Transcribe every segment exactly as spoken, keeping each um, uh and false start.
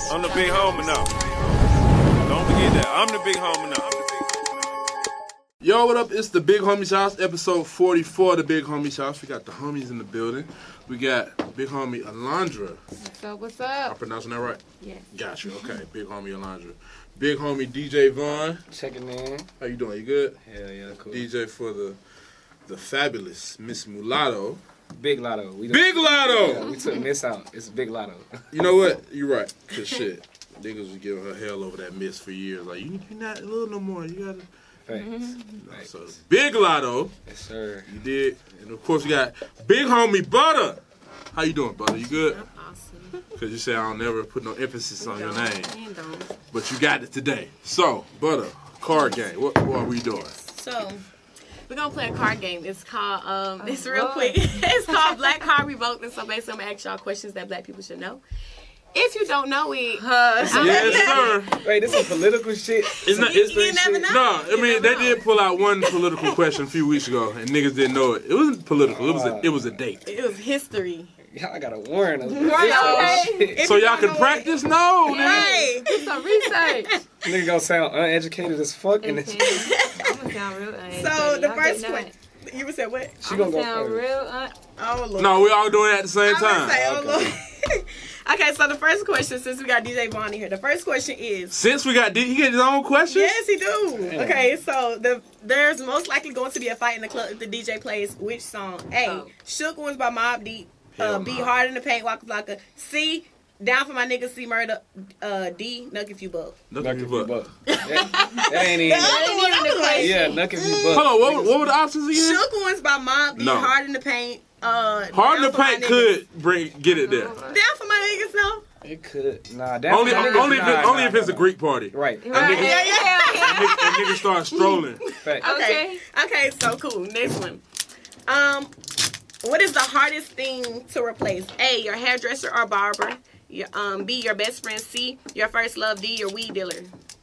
I'm the big homie now. Don't forget that. I'm the big homie now. Yo, what up? It's the Big Homie's House, episode forty-four of the Big Homie's House. We got the homies in the building. We got Big Homie Alondra. What's up, what's up? I'm pronouncing that right? Yes. Got you. Okay, Big Homie Alondra. Big Homie D J Vaughn. Checking in. How you doing? You good? Hell yeah, cool. D J for the the fabulous Miss Mulatto. Big Lotto. We Big Lotto! Yeah, we took Miss out. It's Big Lotto. You know what? You're right. Cause shit, niggas was giving her hell over that Miss for years. Like, you, you're not a little no more. You gotta... Thanks. Mm-hmm. Thanks. So, Big Lotto. Yes, sir. You did. And of course, we got Big Homie Butter. How you doing, Butter? You good? I'm awesome. Because you say I don't never put no emphasis on your name. You don't. But you got it today. So, Butter, card game. What, what are we doing? So, we're going to play a card game. It's called, um, Oh, it's real Lord. quick. It's called Black Card Revoked. And so basically, I'm going to ask y'all questions that black people should know. If you don't know it, Hush. Yes, sir. Wait, this is political shit. It's not, You- it's, you never know. no, I You mean, never they know. did pull out one political question a few weeks ago, and niggas didn't know it. It wasn't political. It was a, it was a date. it was history. Y'all gotta warn us. Right, okay. Shit. you So y'all don't can know practice? No, nigga. Right. Do some research. Nigga gonna sound uneducated as fuck in this. I'm gonna sound real uneducated. So, the Y'all first get question. You would say what? She I'm gonna gonna go sound first. real un- Oh, Lord. No, we all doing it at the same I'm gonna time. say, oh, Okay. Lord. Okay, so the first question, since we got D J Vaughn in here, the first question is, Since we got, did he get his own questions? yes, he do. Damn. Okay, so the there's most likely going to be a fight in the club if the D J plays which song? A, Oh. Shook Ones by Mobb Deep. Uh, Hell B, no. Hard in the Paint, Waka Flocka. C, Down for My Nigga, C, Murder. Uh, D, Nuck If You Buck. Nothing Nuck if but. you buck. That, that ain't even. The other one, even the the question. Yeah, nuck if you buck. Hold on, what, what were the options again? Shook Ones by Mobb Deep, No. Hard in the Paint. Uh, Hard in Down the for My Paint Niggas. could bring get it there. Down for My Niggas, no? It could. Nah, that Only, that only, niggas- if, it, nah, only nah, if it's a nah. Greek party. Right. Right. niggas- Yeah, yeah. And niggas, and niggas start strolling. Fact. Okay. Okay, so cool. Next one. Um, what is the hardest thing to replace? A, your hairdresser or barber. Your, um, B, your best friend. C, your first love. D, your weed dealer.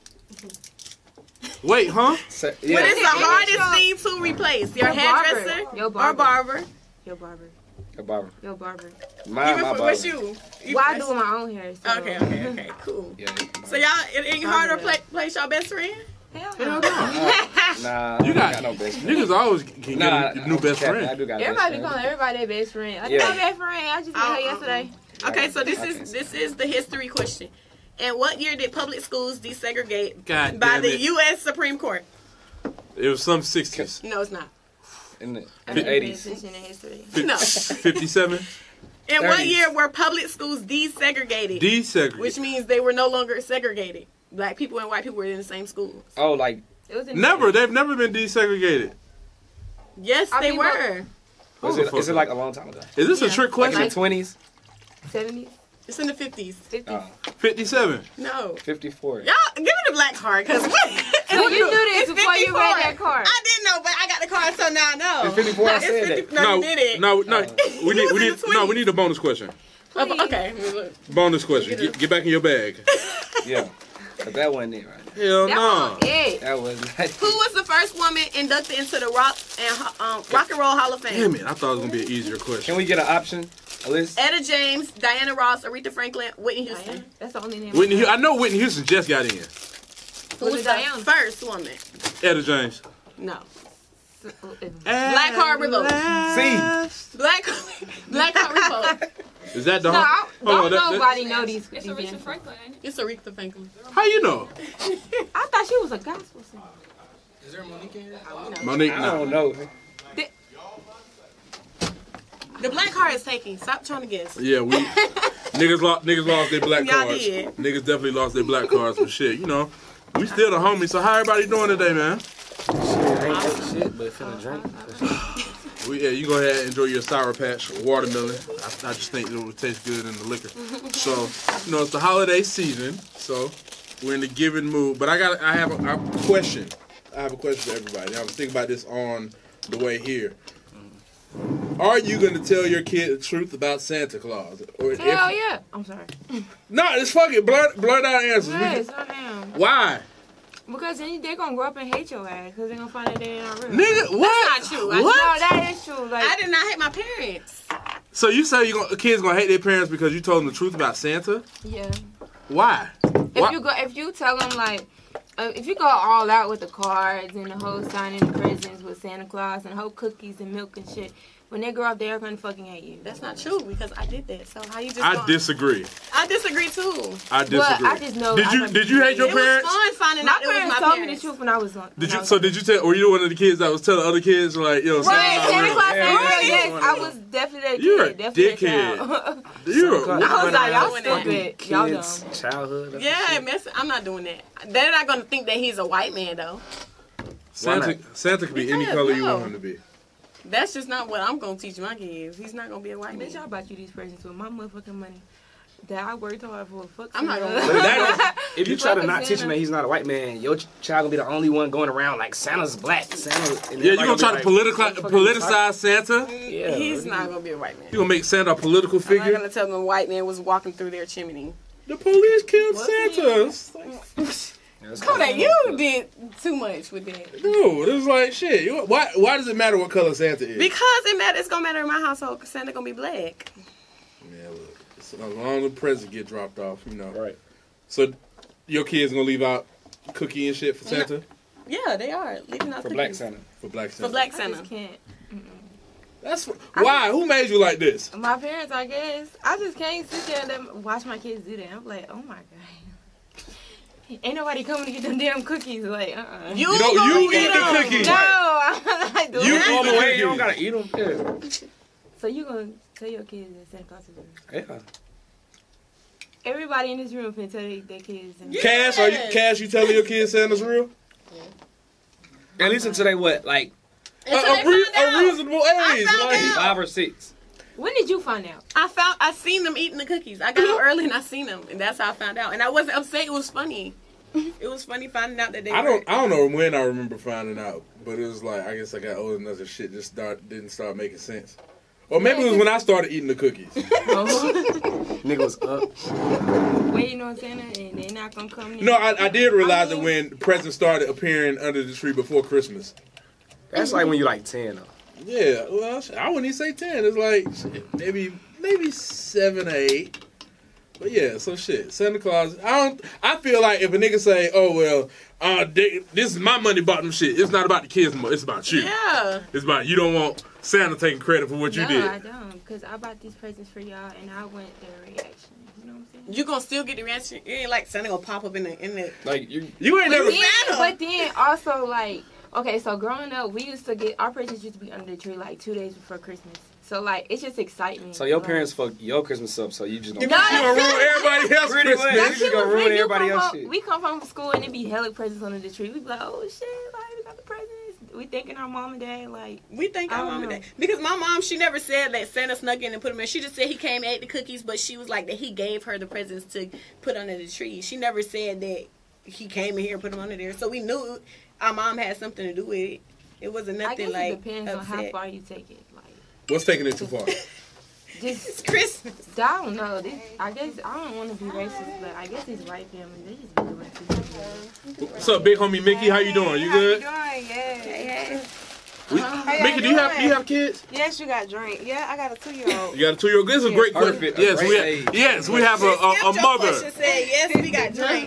Wait, huh? So, What yeah. is the hardest thing to replace? Your Your hairdresser barber. Your or barber. barber? Yo, barber. A barber. Yo, barber. My, Even my for, barber. what's you? you Well, I do my own hair. So. Okay, okay, okay, cool. Yeah. So y'all, it ain't hard to Barber. play, place your best friend? Hell Hell no. no. Nah, You I got, got no best friend. niggas always can Nah, get a new I'm best capping. friend. I do got a Everybody be best calling friend. everybody their best friend. I Yeah. yeah. my best friend. I just met her Uh-uh. yesterday. Okay, so this I is can see this is the history question. And what year did public schools desegregate God by damn the it. U S Supreme Court? It was some sixties. No, it's not. In the, in I the didn't pay eighties. attention in history. No. fifty-seven? In what thirties. year were public schools desegregated? Desegregated. Which means they were no longer segregated. Black people and white people were in the same schools. Oh, like, It was in Never. They've never been desegregated. Yes, I they mean, were. was Hold it, the is it fuck like up. a long time ago? Is this a Yeah. trick Like in question? the twenties? seventies, It's in the fifties. fifties. Oh, fifty-seven. No. fifty-four. Y'all, give me the black card, because So you knew this It's before you read fifty-four. that card. I didn't know, but I got the card, so now I know. It's fifty-four, I It's said fifty. that. No, you did it. no, no. Uh, we need, was we in need, the no, we twenties. need a bonus question. Oh, okay. Look. Bonus question. Get, get back in your bag. Yeah. But that wasn't it, right? Hell That no. was it. That was not Who was the first woman inducted into the Rock and um, Rock and Roll Hall of Fame? Damn it. I thought it was going to be an easier question. Can we get an option? A list? Etta James, Diana Ross, Aretha Franklin, Whitney Houston. Diana? That's the only name. Whitney, Hu- I know Whitney Houston just got in. Who Was was it the Diana? first woman? Etta James. No. Black Card Revoked. See? Black Black Card Revoked. Is that the No, I Hold on, don't that- that- nobody know these. It's these Aretha answers. Franklin, ain't it? It's Aretha Franklin. How you know? I thought she was a gospel singer. Monique, I no. don't know. The black card is taking. Stop trying to guess. Yeah, we niggas lost niggas lost their black Y'all cards. did. Niggas definitely lost their black cards for shit. You know, we still the homies. So how everybody doing today, man? Shit, ain't that shit, but finna drink. We, yeah, you go ahead and enjoy your Sour Patch watermelon. I, I just think it would taste good in the liquor. So, you know, it's the holiday season, so we're in the giving mood. But I got, I have a, a question. I have a question for everybody. I was thinking about this on the way here. Are you going to tell your kid the truth about Santa Claus? Or if, Hell yeah. I'm sorry. No, it's fucking blur, blurt out answers. We Yes, can- I am. Why? Because then they're going to grow up and hate your ass because they're going to find out they ain't real. Nigga, what? That's not true. I- What? No, that is true. Like, I did not hate my parents. So you say you gonna, a kid's going to hate their parents because you told them the truth about Santa? yeah. Why? If Why? you go, if you tell them like, uh, if you go all out with the cards and the whole signing the presents with Santa Claus and whole cookies and milk and shit, when they grow up, they're gonna fucking hate you. That's not true because I did that. So how you just? I gonna- disagree. I disagree too. I disagree. But I just know. Did I you never did you hate your It parents? was fun finding My out it was parents my told me the parents. truth when I was. Did Did you? So did you tell? Were you one of the kids that was telling other kids like, yo, Right, Santa Santa Claus? Claus Yeah, ain't real. yeah, Yes, yeah. I was definitely that You're a kid. Definitely dickhead. that child. You're Santa a- Claus I was like, y'all fucking stupid. Y'all kids' dumb. childhood. Yeah, mess, I'm not doing that. They're not gonna think that he's a white man though. Santa Santa could be any Because, color you no. want him to be. That's just not what I'm gonna teach my kids. He's not gonna be a white Bitch, I man. bought you these presents with my motherfucking money that I worked hard for. Fuck I'm not Santa. gonna- But that is, if you try to Fucking not teach him Santa. that he's not a white man, your ch- child gonna be the only one going around like Santa's black. Santa. Yeah, you gonna try to politicize, politicize Santa? Yeah, He's really. not gonna be a white man. You gonna make Santa a political I'm not figure? gonna tell them a white man was walking through their chimney. The police killed What? Santa. It's like, Yeah, that's Kodak, kinda- you did too much with that. dude, it's like shit. You- Why? Why does it matter what color Santa is? Because it matter, it's gonna matter in my household. Cause Santa gonna be black. Man, look, as long as the present get dropped off, you know. Right. So, your kids gonna leave out cookie and shit for Santa? Yeah, they are leaving out For cookies. black Santa. For Black Santa. For black I Santa. just can't. That's why. Who made you like this? My parents, I guess. I just can't sit there and let- watch my kids do that. I'm like, oh my god. Ain't nobody coming to get them damn cookies. Like, uh-uh. You, You know, gonna you get eat the them. cookies. No, I'm not doing You that. eat the Away, you don't cookies. gotta eat them. Yeah. So you gonna tell your kids that Santa Claus is real? Yeah. Everybody in this room can tell their their kids. And Cash, are you Cash? You telling your kids Santa's real? At least until they what, like A, Until a, they re- find a out. reasonable age. found Like, out. five or six. When did you find out? I found, I seen them eating the cookies. I got up early and I seen them, and that's how I found out. And I wasn't upset. It was funny. It was funny finding out that they. I were. don't. I don't know when I remember finding out, but it was like I guess I got old enough that shit just start didn't start making sense. Or maybe it was when I started eating the cookies. Nigga was up. Waiting on Santa and they're not gonna come in. No, I, I did realize it when presents started appearing under the tree before Christmas. That's like when you like ten though. Yeah, well, I wouldn't even say ten. It's like shit, maybe maybe seven or eight. But yeah, so shit. Santa Claus. I don't. I feel like if a nigga say, "Oh well, uh, they, this is my money bought them shit," it's not about the kids. Mo- It's about you. Yeah. It's about you don't want Santa taking credit for what you no, did. I don't, because I bought these presents for y'all and I want their reaction. You know what I'm saying? You gonna still get the reaction. It ain't like Santa gonna pop up in the in the. Like you, You ain't never. But then, but then also like, okay, so growing up, we used to get our presents used to be under the tree like two days before Christmas. So like, it's just excitement. so your Like, parents fuck your Christmas up, so you just don't. No, You gonna ruin everybody else's Pretty much. Christmas. That You shit gonna was ruin big. You everybody come else's home- shit. We come from school and it be hella presents under the tree. We be like, oh shit, like we got the presents. We thinking our mom and dad like. We think I our don't mom and know. dad. Because my mom, she never said that Santa snuck in and put them in. She just said he came and ate the cookies, but she was like that he gave her the presents to put under the tree. She never said that he came in here and put them under there. So we knew our mom had something to do with it. It wasn't I nothing guess like it depends on how upset. far you take it. Like, What's taking it too far? just It's Christmas. I don't know. This, I guess I don't want to be racist, but I guess these white families they just be doing too much. What's up, big homie Mickey? How you doing? You good? How you doing? Yes. Hey, hey. We- How y'all Mickey, do you have do doing? you have kids? Yes, you got drink. Yeah, I got a two-year-old. You got a two year old. This is a great question. Perfect. Yes, we Great have, age. yes we have a, a, a Skipped your mother. question, said yes, we got drink.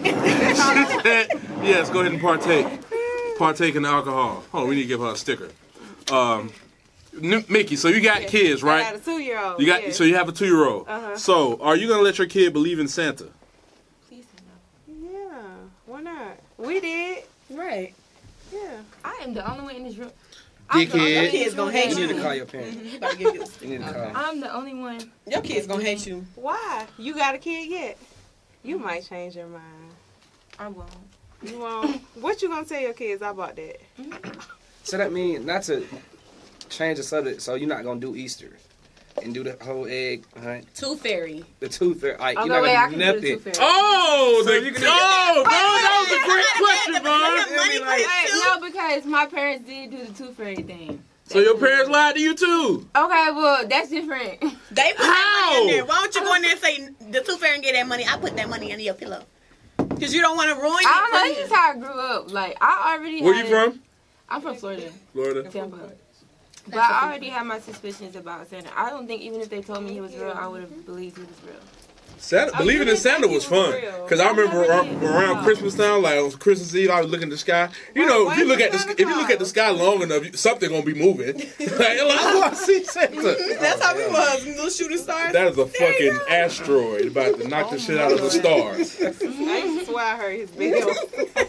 Yes, go ahead and partake. Partake in the alcohol. Hold on, we need to give her a sticker. Um, N- Mickey, so you got kids, I got right? a two-year-old. You got yes. so you have a two year old. Uh-huh. So are you gonna let your kid believe in Santa? Please no. Yeah, why not? We did. Right. Yeah. I am the only one in this room. Dickhead. Your kids gonna hate You you. need to call your parents. You about to give you a You need to call. I'm the only one. Your kids gonna hate you. Why? You got a kid yet? You might change your mind. I won't. You won't. What you gonna tell your kids about that? So that means not to change the subject. So you're not gonna do Easter and do the whole egg hunt, Tooth fairy. the tooth fairy. Like, Oh you're no, wait, I not can gonna do do the nothing. two fairy. Oh, So the, you can- oh, bro, that was a great question, Money bro. for his Hey, tooth. no, because my parents did do the tooth fairy thing. So your parents lied to you too? Okay, well that's different. They put How? that money in there. Why don't you go in there and say the tooth fairy and get that money? I put that money under your pillow. Cause you don't want to ruin it. I don't know. for This you. is how I grew up. Like I already. Where had you it- from? I'm from Florida, Florida. Tampa. But I already had my suspicions about Santa. I don't think even if they told me he was real, I would have believed he was real. Santa, I believing in really Santa think was it was fun real. because I I remember never around, did. around No. Christmas time, like on Christmas Eve, I was looking at the sky. You Why- know, why if you is look it at the Santa if you look at the Claus? sky long enough, you- something gonna be moving. like, oh, I see Santa. That's how we was. Little shooting stars. That is a fucking asteroid about to knock the shit out of the stars. I swear I heard his bell.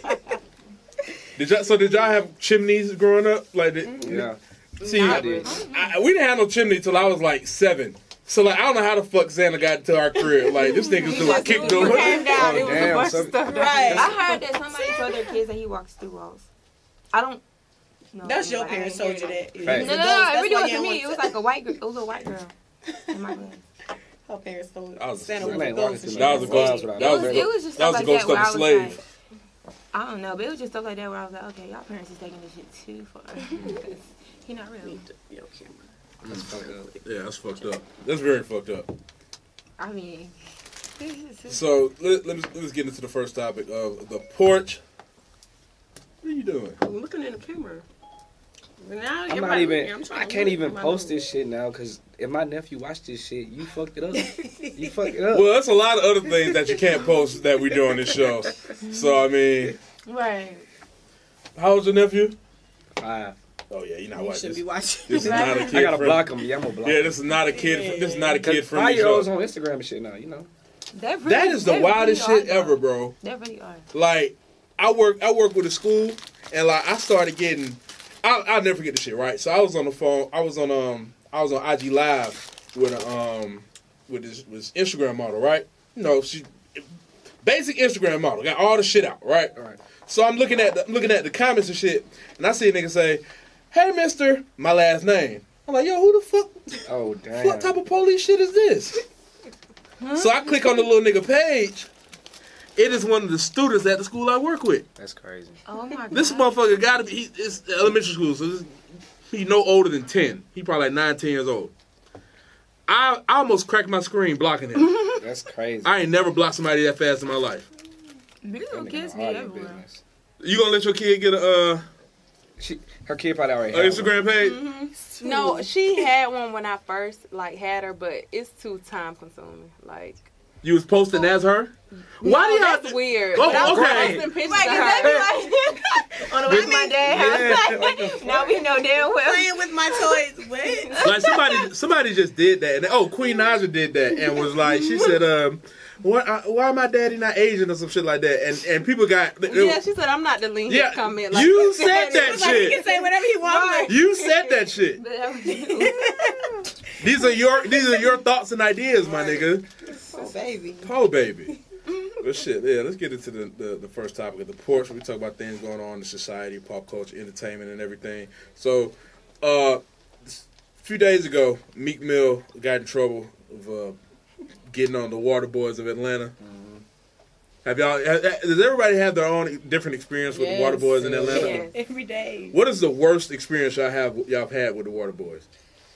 Did y'all? So did y'all have chimneys growing up? Like, did, Yeah. see, I did. I, we didn't have no chimney till I was like seven. So like, I don't know how the fuck Santa got to our crib. Like, this nigga's doing Just kick came doors. down. Oh, It was damn, a bunch so- of stuff. Right. I heard that somebody told their kids that he walks through walls. I don't know. That's your but I parents didn't told hear you that. Facts. It was No, no, adults, no. that's It really why wasn't you me. don't It was want like a white girl. It was a white girl in my class. to- Her parents told I was- Santa I was ain't a walking ghost. through and That shit. was a ghost. That That It was was, a it was just that stuff was a like ghost that where of I a was slave. like, I don't know, but it was just stuff like that where I was like, okay, y'all parents is taking this shit too far. Because he not real. Need to- Yo, camera. That's fucked up. Yeah, that's fucked up. That's very fucked up. I mean, So let, let, us, let's get into the first topic of the porch. What are you doing? I'm looking in the camera. But now I'm everybody not even. looking, I'm trying I to can't look even at my post nose. this shit now because if my nephew watched this shit, you fucked it up. You fucked it up. Well, that's a lot of other things that you can't post that we do on this show. So I mean, right. how old's your nephew? Five. Oh yeah, you're not You watching should this. be watching. This is not a kid. I gotta friendly- block him. Yeah, I'm gonna block Yeah, him. this is not a kid. This is not a kid friendly Five year olds show. on Instagram and shit now. You know. They really, That is the they wildest really shit are, ever, though. bro. They really are. Like, I work, I work with a school, and like, I started getting, I, I'll never forget the shit, right? So I was on the phone, I was on, um, I was on I G Live with a, um, with this, this Instagram model, right? You know, she, basic Instagram model, got all the shit out, right? All right. So I'm looking at the, I'm looking at the comments and shit, and I see a nigga say, "Hey, Mister," my last name. I'm like, yo, who the fuck, Oh damn. what type of police shit is this? So I click on the little nigga page. It is one of the students at the school I work with. That's crazy. Oh my god. This motherfucker gotta be, he, it's elementary school, so this, he no older than ten. He probably like nine, ten years old. I, I almost cracked my screen blocking him. That's crazy. I ain't never blocked somebody that fast in my life. These That little nigga kids know be all your everywhere. business. You gonna let your kid get a, uh, She, her kid probably already a had Instagram page? No, she had one when I first like had her, but it's too time consuming. Like, You was posting as her? Why no, do y'all? that's weird. Oh, but I was okay. posting pictures Like, of is her. that be like, on the way to my dad's house? Yeah, what the fuck? Now we know damn well. Playing with my toys. What? Like somebody, somebody just did that. And, oh, Queen Naja did that and was like, she said, um, why, uh, why my daddy not Asian or some shit like that? And and people got, it, Yeah, she said I'm not the lean Yeah, comment. Like, you said that It's like he shit. can say whatever he wants. You said that shit. But that was you. These are your these are your thoughts and ideas, my nigga. Oh, baby. Oh baby. But shit, yeah, let's get into the, the, the first topic of the porch. We talk about things going on in society, pop culture, entertainment, and everything. So, uh, a few days ago, Meek Mill got in trouble of uh, getting on the Water Boys of Atlanta. Have y'all? ha- ha- Does everybody have their own different experience with the Water Yes. Boys in Atlanta? Yes. Every day. What is the worst experience y'all have y'all have had with the Water Boys?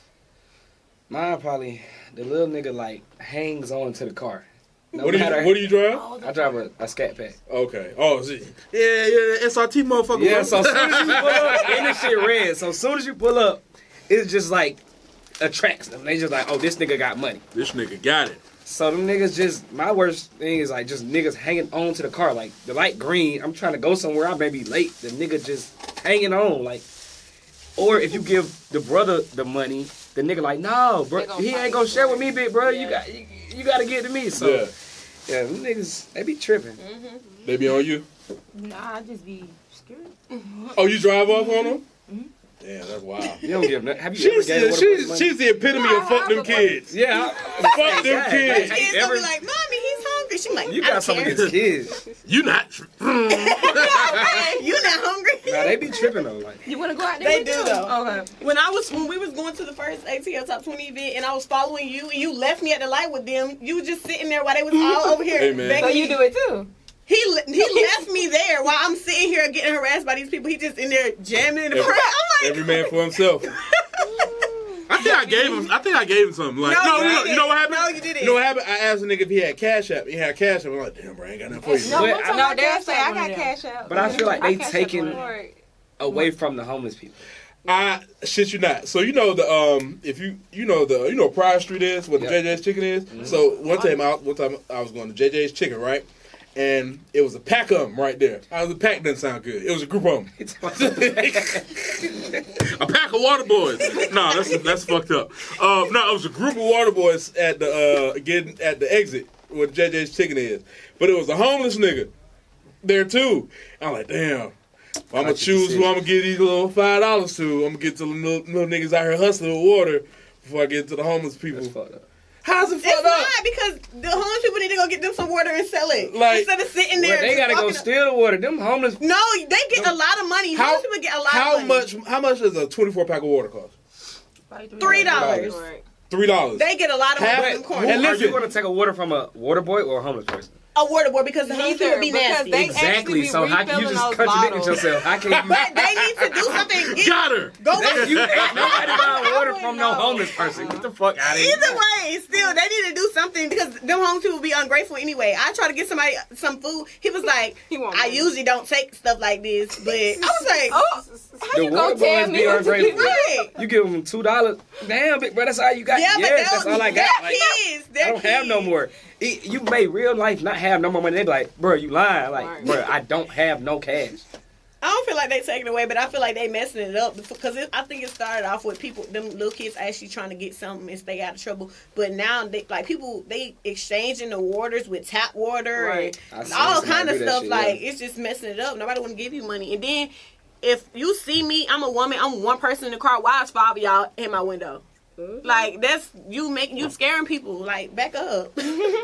Mine probably the little nigga like hangs on to the car. No what do you matter. What do you drive? I drive a, a scat pack. Okay. Oh, see. yeah, yeah, S R T motherfucker. Yeah, bro. so as soon as you pull up, and this shit red. So as soon as you pull up, it's just like attracts them. They just like, oh, this nigga got money. This nigga got it. So them niggas just, my worst thing is like just niggas hanging on to the car. Like the light green, I'm trying to go somewhere, I may be late. The nigga just hanging on. Like, or if you give the brother the money, the nigga like, no, bro, They gonna he ain't fight gonna for share it. with me, big bro. You Yeah. got, you, you got to get to me. So Yeah. yeah, them niggas, they be tripping. They be on you? Nah, I just be scared. Oh, you drive off on them? Damn, that's wild. You don't give no. Have you ever She's, gave water boys she's, money? she's the epitome of fuck them kids. Yeah, Fuck them Yeah, kids. like, Kids every- gonna be like, mommy, he's hungry. She like, you I got don't some of care. these kids. You not. tr- You not hungry? Nah, they be tripping though. Like, You want to go out there? They with do, them? though. Okay. When I was when we was going to the first A T L Top twenty event and I was following you and you left me at the light with them, you was just sitting there while they was all over here. Hey, man. begging So you me. do it too? He le- he left me there while I'm sitting here getting harassed by these people. He just in there jamming in the Every- front. I'm like, Every man for himself. I think I gave him. I think I gave him something. Like, No, no, you no, no. didn't. You know what happened? No, you didn't. You know what happened? I asked a nigga if he had Cash App. He had Cash App. I'm like, damn, bro, I ain't got nothing for you. No, But I'm I- talking No, about they'll cash say app I one got of them. cash out. but I feel like I they cash app taking one of them. Right. away from the homeless people. I shit you not. So you know the um if you you know the you know where Pryor Street is where the Yep. J J's Chicken is. Mm-hmm. So one time I one time I was going to J J's Chicken, right? And it was a pack of them right there. I was a pack doesn't sound good. It was a group of them. A pack of water boys. No, that's that's fucked up. Um, no, it was a group of water boys at the uh getting at the exit where J J's Chicken is. But it was a homeless nigga there too. I'm like, damn. I'm gonna choose who I'm gonna give these little five dollars to. I'm gonna get to the little, little niggas out here hustling with water before I get to the homeless people. That's fucked up. How's it It's fucked up? not because the homeless people need to go get them some water and sell it Like- instead of sitting there. Well, they just gotta go walking up- steal the water. Them homeless. No, they get a lot of money. How, Homeless people get a lot how of money. much? How much does a twenty-four pack of water cost? Three dollars. Right. Three dollars. They get a lot of Half- money in Who, corner. And are listen- you gonna take a water from a water boy or a homeless person? A water boy because the homeless people Neither, be because nasty. they- Exactly. actually be So how can you refilling just those contradict bottles. yourself? How can you? But they need to do something. Get- Got her. Go That- with you you. ain't nobody buying water from no know. homeless person. Get the fuck out of here. Either way, still they need to do something because them homeless people be ungrateful anyway. I try to get somebody some food. He was like, He won't I money. usually don't take stuff like this, but I was like, Oh, how The you water gonna tell boys me be what to do? ungrateful. right. You give them two dollars. Damn, big bro, that's all you got. Yeah, but yes, they'll- that's all I got. they're Like, kids. They're I don't have no kids. more. It- you made real life not have no more money. They be like, bro, you lying. Like, Right. bro, I don't have no cash. I don't feel like they taking it away, but I feel like they messing it up because it, I think it started off with people, them little kids actually trying to get something and stay out of trouble. But now, they like people, they exchanging the waters with tap water Right. I and seen all somebody kind of do that stuff. shit, Like yeah. it's just messing it up. Nobody want to give you money. And then if you see me, I'm a woman. I'm one person in the car. Why is five of y'all in my window? Like that's you making you scaring people. Like back up.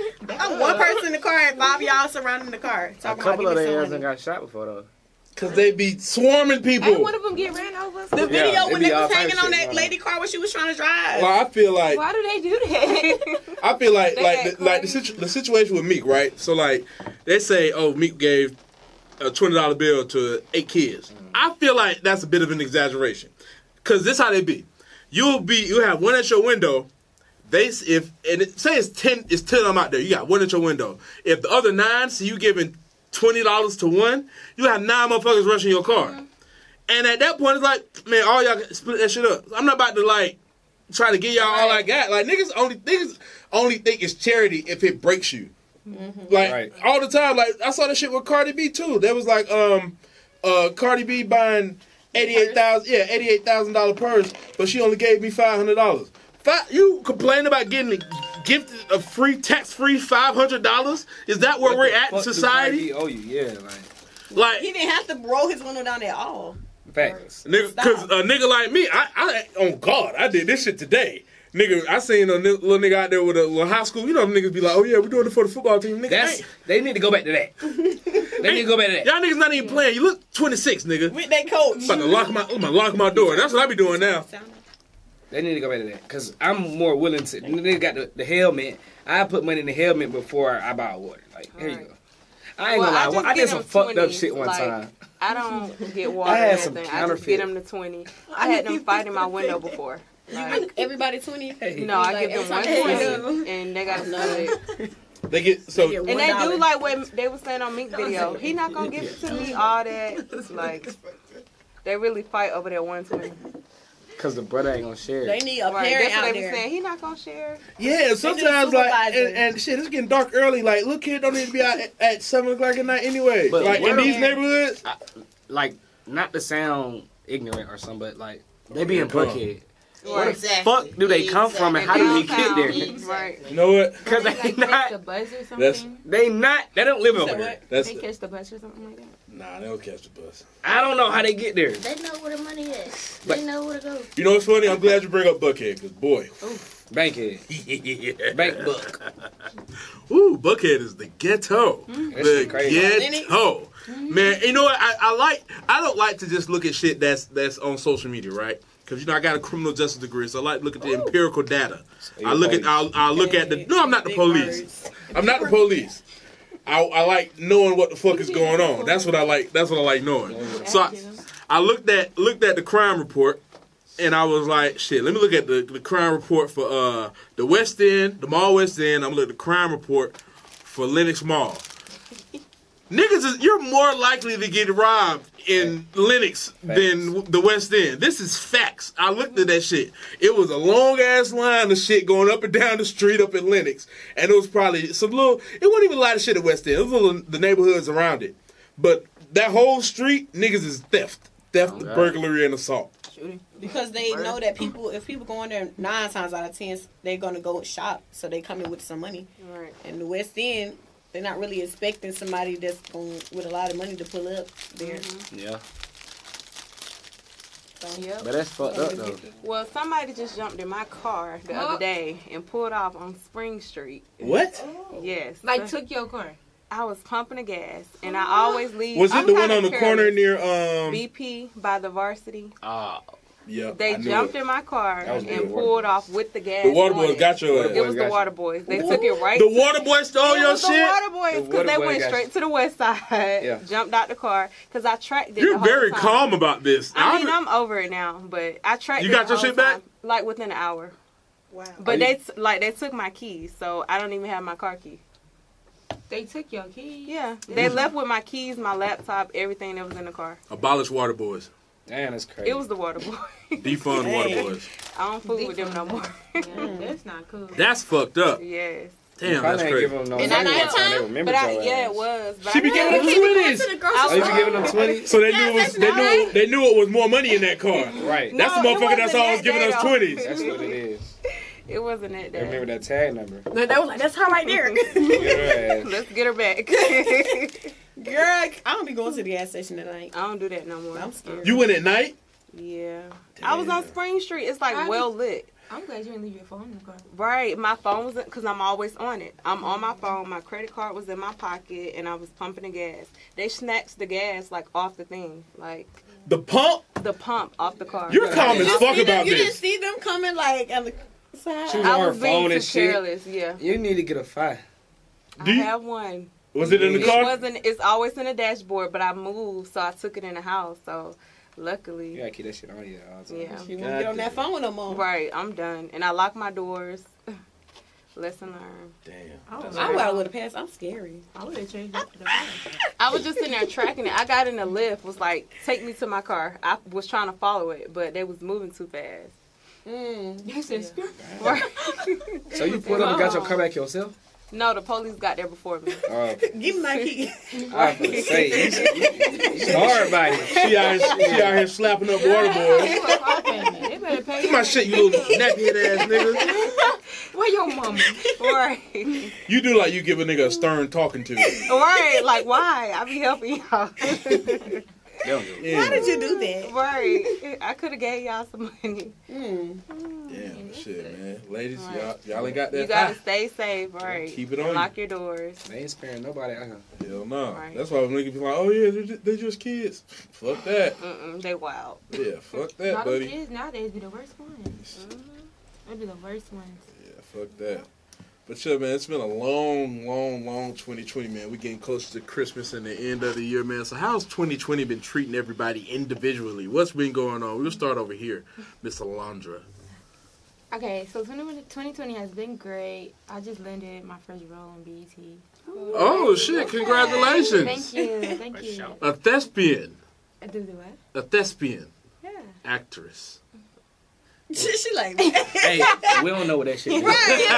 I'm one person in the car and five of y'all surrounding the car. A Talking couple about of give me their some ass done money. got shot before though. Cause they be swarming people. Ain't one of them get ran over? The Yeah, video it when be they all was type hanging of on shit that going lady car when she was trying to drive. Well, I feel like Why do they do that? I feel like They like act the, like the, crazy. situ- the situation with Meek, right? So like they say, oh, Meek gave a twenty dollar bill to eight kids. I feel like that's a bit of an exaggeration, cause this how they be. You'll be you have one at your window. They s- if and it, say it's ten, it's ten of them out there. You got one at your window. If the other nine see you giving twenty dollars to one, you have nine motherfuckers rushing your car. And at that point, it's like, man, all y'all can split that shit up. I'm not about to like try to give y'all all I got. Like niggas only niggas only think it's charity if it breaks you. Like Right. all the time. Like I saw that shit with Cardi B too. There was like um uh Cardi B buying eighty eight thousand yeah eighty eight thousand dollar purse, but she only gave me five hundred dollars. You complain about getting gifted a free tax free five hundred dollars? Is that where What we're the at in fuck do society? Cardi B owe you? Yeah, like Like He didn't have to roll his window down at all. facts. nigga, cause a nigga like me, I, I on God, I did this shit today. Nigga, I seen a ni- little nigga out there with a little high school. You know, them niggas be like, "Oh yeah, we're doing it for the football team." Nigga, That's ain't- they need to go back to that. They need to go back to that. y'all niggas not even playing. You look twenty-six, nigga. With that coach. About to lock my, I'm gonna lock my door. That's what I be doing now. They need to go back to that because I'm more willing to. They got the, the helmet. I put money in the helmet before I buy water. Like here you Right. go. I ain't Well, gonna I lie. just I did get some them fucked up twenties, shit one like, time. I don't get water. I I had had some I just counterfeit. get them the twenty. I had them fight in my window before. Like, Everybody twenty. Hey. no, I Like, give them one every time twenty, they and they got to split. They get so. They get And they one dollar. do like what they was saying on Meek video. He not gonna give it to me all that. Like they really fight over that one twenty. Because the brother ain't gonna share They it. need a Right, parent that's what out they was there. saying. He not gonna share. Yeah, sometimes like supervisor. and, and shit, it's getting dark early. Like little kids don't need to be out at, at seven o'clock at night anyway. But like what in if- these neighborhoods, Like, not to sound ignorant or something, but like, they be in come on. Buckhead. Where Fuck do they come from and how do they get there? Right. you know what? Because They, they like, catch the not, bus or That's- something. they not, they don't live over Say there. what? That's They catch the bus or something like that. nah, they don't catch the bus. I don't know how they get there. They know where the money is. But- They know where to go. You know what's funny? I'm glad you bring up Buckhead because boy, Bankhead. yeah. Bank book. Ooh, Buckhead is the ghetto. That The shit crazy. ghetto. Man, you know what? I, I like. I don't like to just look at shit that's that's on social media, right? Because you know I got a criminal justice degree, so I like to look at the empirical data. I look at. I'll, I'll look at the. No, I'm not the Big police. words. I'm not the police. I, I like knowing what the fuck is going on. That's what I like. That's what I like knowing. So I, I looked at looked at the crime report, and I was like, shit. Let me look at the, the crime report for uh the West End, the Mall West End. I'm gonna look at the crime report for Lenox Mall. Niggas is you're more likely to get robbed in Lenox than the West End. This is facts. I looked at that shit. It was a long ass line of shit going up and down the street up in Lenox, and it was probably some little. It wasn't even a lot of shit at West End. It was little, the neighborhoods around it, but that whole street, niggas is theft, theft, Oh, God. burglary, and assault. Because they know that people, if people go in there nine times out of ten, they're gonna go shop, so they come in with some money. Right. And the West End, they're not really expecting somebody that's going with a lot of money to pull up there. Yeah. So, Yep. But that's fucked up though. Well, somebody just jumped in my car the other What? day and pulled off on Spring Street. What? Yes. Like took your car. I was pumping the gas, and I always leave. Was it I'm the one kinda on the careless. corner near um? B P by the Varsity? Ah, Yeah, They I knew jumped it. in my car That was and the Water pulled Boys. off with the gas. The water on boys it. got your Water ass. It was got the you. water boys. They took it right. The water boys stole It your was the shit. water boys The because water they boy went got straight you. to the west side. Yeah. Jumped out the car because I tracked it. You're the whole very time. calm about this. I mean, I'm- I'm over it now, but I tracked. You it got the your whole shit back? time, like within an hour. wow. But Are they you- t- like they took my keys, so I don't even have my car key. They took your keys. Yeah, they left with my keys, my laptop, everything that was in the car. Abolish water boys. damn, that's crazy. It was the water boy. Defund Hey. water boys. I don't fool with them no more. Yeah, that's not cool. That's fucked up. Yes, Damn, Probably that's ain't crazy. giving them no And money at one time. They nighttime? remember but I your yeah, ass. it was. But She I be never- giving them twenties. Oh, you be giving them twenty? So they knew it was they knew they knew it was more money in that car. Right. That's No, the it motherfucker that's wasn't always that giving day, us though. twenties. That's what it is. It wasn't that They remember day. that tag number. But they was like, that's her right there. Get her ass. Let's get her back. Girl, I don't be going to the gas station at night. I don't do that no more. I'm scared. You went at night? Yeah. I was on Spring Street. It's like I well was- lit. I'm glad you didn't leave your phone in the car. Right. My phone was because I'm always on it. I'm on my phone. My credit card was in my pocket, and I was pumping the gas. They snatched the gas like off the thing, like The pump? the pump off the car. You're calm as You fuck see them- about you didn't this. see them coming like on the side. She was I on her was being phone too and shit. careless. Yeah. You need to get a fire. Do I you- have one. Was it in the It car? wasn't. It's always in the dashboard, but I moved, so I took it in the house. So, luckily, You gotta keep that shit on you all the time. Yeah. She won't get on that phone no more. right, I'm done, and I lock my doors. Lesson learned. Damn. I would have passed. I'm scary. I would have changed it to the phone. I was just in there tracking it. I got in the lift, was like, take me to my car. I was trying to follow it, but they was moving too fast. Mm. You said screw. Right. So you pulled up and got your car back yourself? No, the police got there before me. Oh, Give me my key. I was gonna say, you, you, you hard body. She out, here, she out here slapping up water boys. They were car payment. They better pay Get my shit, you little nappy head ass nigga. Where your mama? Right. You do like you give a nigga a stern talking to. Right. Like, why? I be helping y'all. They don't give a- Yeah. Why did you do that? Right. I could have gave y'all some money. Mm. Damn, shit, man. Ladies, Right. y'all, y'all ain't got that. You gotta high. stay safe, right? Keep it on Lock your doors. They ain't sparing nobody out here. Hell no. Right. That's why niggas be like, oh yeah, they're just, they're just kids. Fuck that. Mm-mm, they wild. Yeah, fuck that, Not those buddy. kids nowadays be the worst ones. They be the worst ones. Yeah, fuck that. But yeah, man, it's been a long, long, long twenty twenty, man. We getting closer to Christmas and the end of the year, man. So how's twenty twenty been treating everybody individually? What's been going on? We'll start over here, Miss Alondra. Okay, so twenty twenty has been great. I just landed my first role on B E T. Oh shit! Congratulations. Thank you, thank you. A thespian, I do the what? a thespian Yeah. actress. she, she like that. Hey, we don't know what that shit is.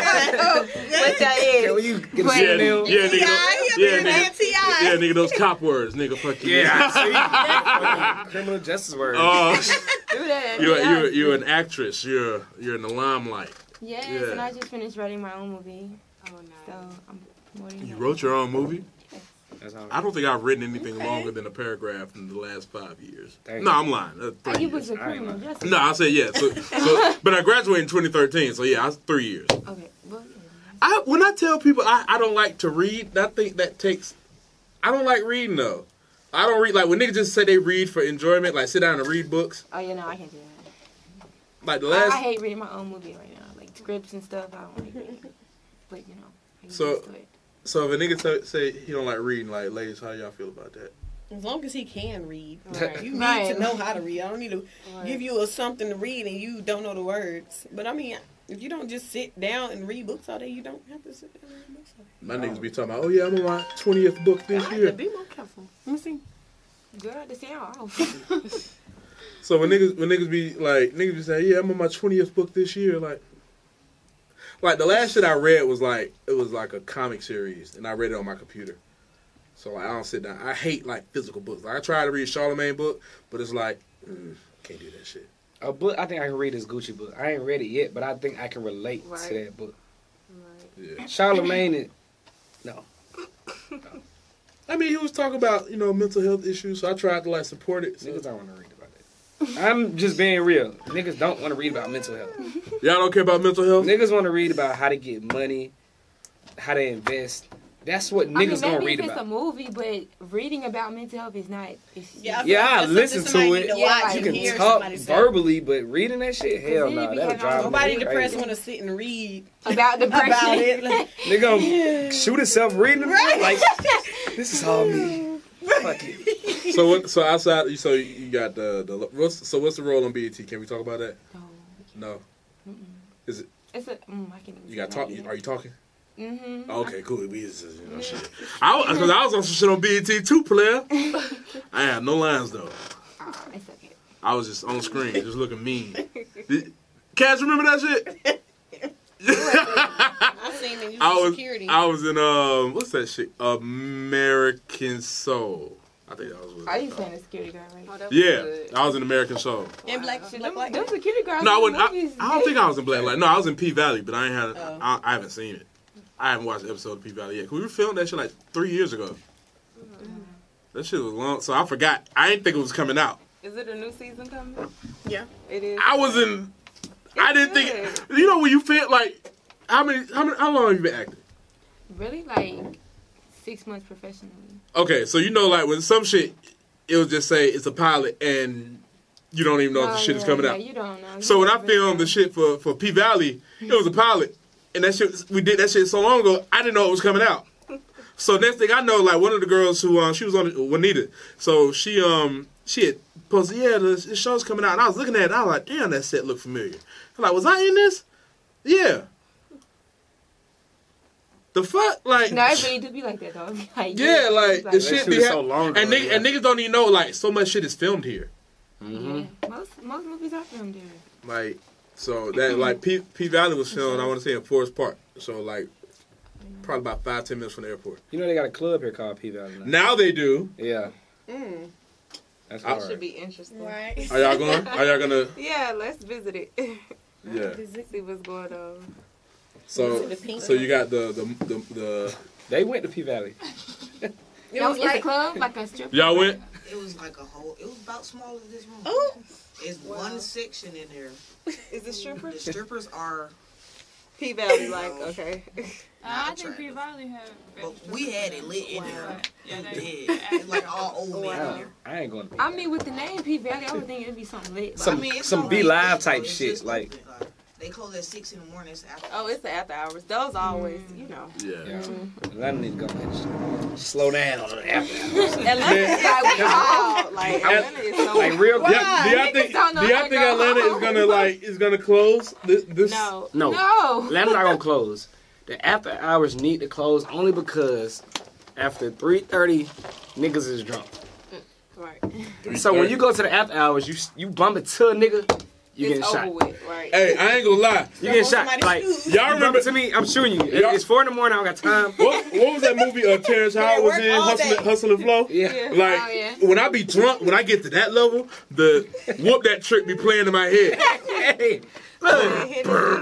What that Can is? you get a Wait. Yeah, synonym? yeah, nigga. T I, those- he Yeah, up in nigga. T I. Yeah, nigga. Those cop words, nigga. Fuck you. Yeah, I see. Criminal justice word. Oh, Do that. you're Yeah. you're you're an actress. You're you're in the limelight. Yes, Yeah. and I just finished writing my own movie. Oh, So nice. I'm more than You happy. wrote your own movie. That's how I don't think I've written anything longer than a paragraph in the last five years. Dang. No, I'm lying. Uh, Oh, three you years. was a I ain't criminal lying. justice. No, I said yeah. So, so, but I graduated in twenty thirteen, so yeah, I was three years. Okay, well, I when I tell people I, I don't like to read, I think that takes. I don't like reading though. I don't read like when niggas just say they read for enjoyment, like sit down and read books. oh yeah, no, I can't do that. Like the I, last. I hate reading my own movie right now, like scripts and stuff. I don't like reading, but you know, I get So- used to it. So if a nigga t- say he don't like reading, like ladies, how y'all feel about that? As long as he can read. Right. You need Right. to know how to read. I don't need to Right. give you a something to read and you don't know the words. But I mean, If you don't just sit down and read books all day, you don't have to sit down and read books all day. My niggas be talking about, oh yeah, I'm on my twentieth book this I have year. to be more careful. Let me see. Girl, the sound off. So when niggas when niggas be like niggas be saying, yeah, I'm on my twentieth book this year, like like the last shit I read was like it was like a comic series and I read it on my computer. So like I don't sit down. I hate like physical books. Like I tried to read a Charlemagne book, but it's like mm, can't do that shit. A book I think I can read is Gucci book. I ain't read it yet, but I think I can relate Right. to that book. Right. Yeah. Charlemagne is no. I mean, he was talking about, you know, mental health issues, so I tried to like support it. So. Niggas don't want to read about that. I'm just being real. Niggas don't want to read about mental health. Y'all don't care about mental health? Niggas want to read about how to get money, how to invest. That's what I niggas mean, gonna maybe read if it's about. a movie, but reading about mental health is not. It's, Yeah, I feel Yeah, like I that's listen something somebody to need it. to Yeah, watch like, You and can hear talk somebody say. verbally, but reading that shit, hell then no, it be that'll having drive me Nobody crazy. depressed want to sit and read about depression. about it. Like, Nigga gonna shoot himself reading them. Right. Like, this is all me. Fuck it. So what? So outside, so you got the the. What's, so what's the role on B E T? Can we talk about that? No. No. Mm-mm. Is it? It's a. Mm, I can't even You got say talk? that Are you talking? Mm-hmm. Okay, cool. We just, you know, shit. I because I was on some shit on B E T too, player. I had no lines though. Ah, it's okay. I was just on screen, just looking mean. Did, Cash, remember that shit? I seen it. You I was security. I was in um what's that shit? American Soul. I think that was what. Are you playing a security guard, right? Oh, that was Yeah, good. I was in American Soul. and black, Shit, black, them, black. them security guards. No, I in wouldn't. I, movies, I don't think they- I was in Black Light. No, I was in P Valley, but I ain't had. Oh. I, I haven't seen it. I haven't watched the episode of P Valley yet. 'Cause we filmed that shit like three years ago. That shit was long, so I forgot. I didn't think it was coming out. Is it a new season coming? Yeah. It is. I was in. I didn't good. think. You know when you feel like how many? How many? How long have you been acting? Really, like six months professionally. Okay, so you know like when some shit, it will just say it's a pilot and you don't even know if the Oh, shit is yeah, coming yeah, out. You don't know. So You when I never filmed know. the shit for, for P Valley, it was a pilot. And that shit, we did that shit so long ago, I didn't know it was coming out. So next thing I know, like one of the girls who, um, she was on, the, Juanita. So she, um, she had posted, yeah, the, the show's coming out. And I was looking at it, and I was like, damn, that set looked familiar. I'm like, was I in this? Yeah. The fuck? Like, No, it really do be like that though. Like, yeah, like, the That shit shit be was hap- so long ago, and, nigg- yeah. and niggas don't even know, like, so much shit is filmed here. Yeah. Most most movies are filmed there. Like, so that like P P Valley was filmed, I want to say in Forest Park. So like, probably about five ten minutes from the airport. You know they got a club here called P Valley now. Now they do. Yeah, Mm. that's I- hard. That should be interesting. Right. Are y'all going? Are y'all gonna? Yeah, let's visit it. Yeah. See what's going on. So The pink so you got the the the, the They went to P Valley. It No, was it's a like, club, like a strip. y'all went? It was like a whole. It was about small as this room. oh, It's one section in there. Is it strippers? The strippers are. P Valley, like, okay. I think attractive. P Valley had. But we had it lit in there. Yeah, It they- did. It's like all old men in I, there. I ain't going to P I Valley. mean, with the name P Valley, I would think it'd be something lit. but- Some- I mean, it's some not Be like Live lit, type though. It's shit, just like- open. Like, they close at six in the morning. It's after. Oh, it's the after hours. Those always, Mm. you know. Yeah. Yeah. Atlanta need to go ahead and slow down on the after hours. Atlanta is like we all like Atlanta is so Like real quick. Yeah, do y'all Niggas think? don't know Do y'all how to think go Atlanta is home. gonna like is gonna close this? this? no. No, No. Atlanta's not gonna close. The after hours need to close only because after three thirty, niggas is drunk. Right. So when you go to the after hours, you you bump into a nigga, you It's getting over shot. with, right. Hey, I ain't gonna lie. You getting shot. somebody Like shoot. Y'all you bump remember? into me, I'm shooting you. Y'all- It's four in the morning. I don't got time. What, what was that movie? Uh, Terrence Howard was work in all Hustle, day. Hustle and Flow. Yeah. Yeah. Like Oh, yeah. when I be drunk, when I get to that level, the whoop that trick be playing in my head. Hey, look,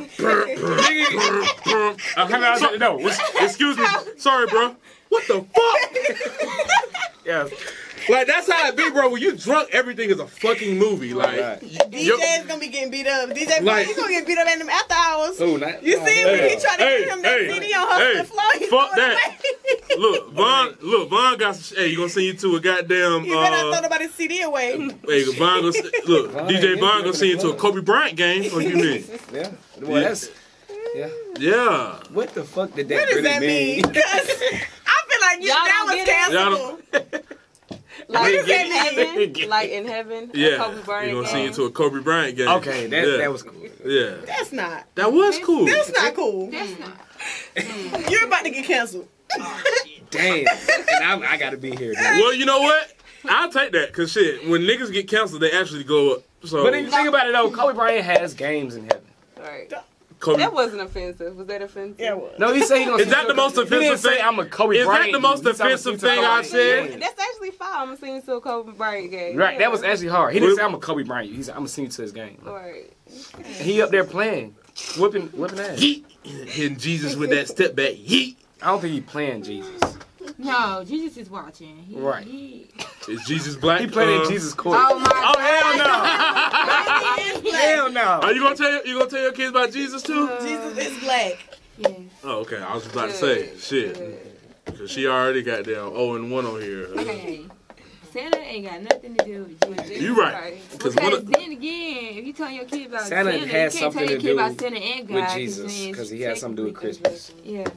Nigga, I'm coming out the no. ex- excuse me, sorry, bro. What the fuck? Yeah. Like that's how it be, bro. When you drunk, everything is a fucking movie. Like, Right. y- D yo- J's gonna be getting beat up. D J, Like- you gonna get beat up in them after hours. Oh, not. You see when Hey, he tried to hey, get him that hey, C D on Hustle hey, and Flow? He fuck threw it that. away. look, Von, look, Von got some. Hey, you gonna send you to a goddamn. You better not Uh, throw nobody's C D away. hey, Von gonna s- look. Von D J ain't Von into gonna send you to a the Kobe Bryant game. What you mean? Yeah. Well, that's. Yeah. Yeah. What the fuck did that What does really that mean? mean? 'Cause I feel like you, Y'all that don't was get it? Y'all cancelable. Like, Like What is that in mean? heaven, like in heaven. a Yeah, Kobe Bryant you're gonna see game. into a Kobe Bryant game. Okay, that yeah. that was cool. Yeah, That's not. that was cool. That's not cool. That's not. You're about to get canceled. Damn, and I'm, I gotta be here. Dude. Well, you know what? I'll take that because shit, when niggas get canceled, they actually go up. So But if you think about it though, Kobe Bryant has games in heaven. Right. Kobe, That wasn't offensive. Was that offensive? Yeah, well. No, he said he gonna. Is that the most He didn't offensive say thing? I'm a Kobe Is that Bryant. the most dude. He said I'm a offensive Kobe thing I Bryant. said? Yeah, that's actually fine. I'm gonna sing you to a Kobe Bryant game. Right, Yeah. that was actually hard. He didn't say I'm a Kobe Bryant. He said I'm gonna sing you to his game. Right. He up there playing, whipping, whipping ass. Yeet. Hitting Jesus with that step back. Yeet. I don't think he playing Jesus. No, Jesus is watching. He, Right. He, Is Jesus black? He played Uh, in Jesus' court. oh my Oh hell no! Hell no! Are you gonna tell you gonna tell your kids about Jesus too? Jesus is black. Yeah. Oh, okay. I was about to say Good, shit good. because she already got down zero and one on here. Okay. Santa ain't got nothing to do with Jesus. You right? Because Because one of, then again, if you tell your kid about Santa Santa, has you can't something tell your to kid do about Santa and God with 'cause Jesus, then 'cause he has something to do with technically- Christmas. Yeah.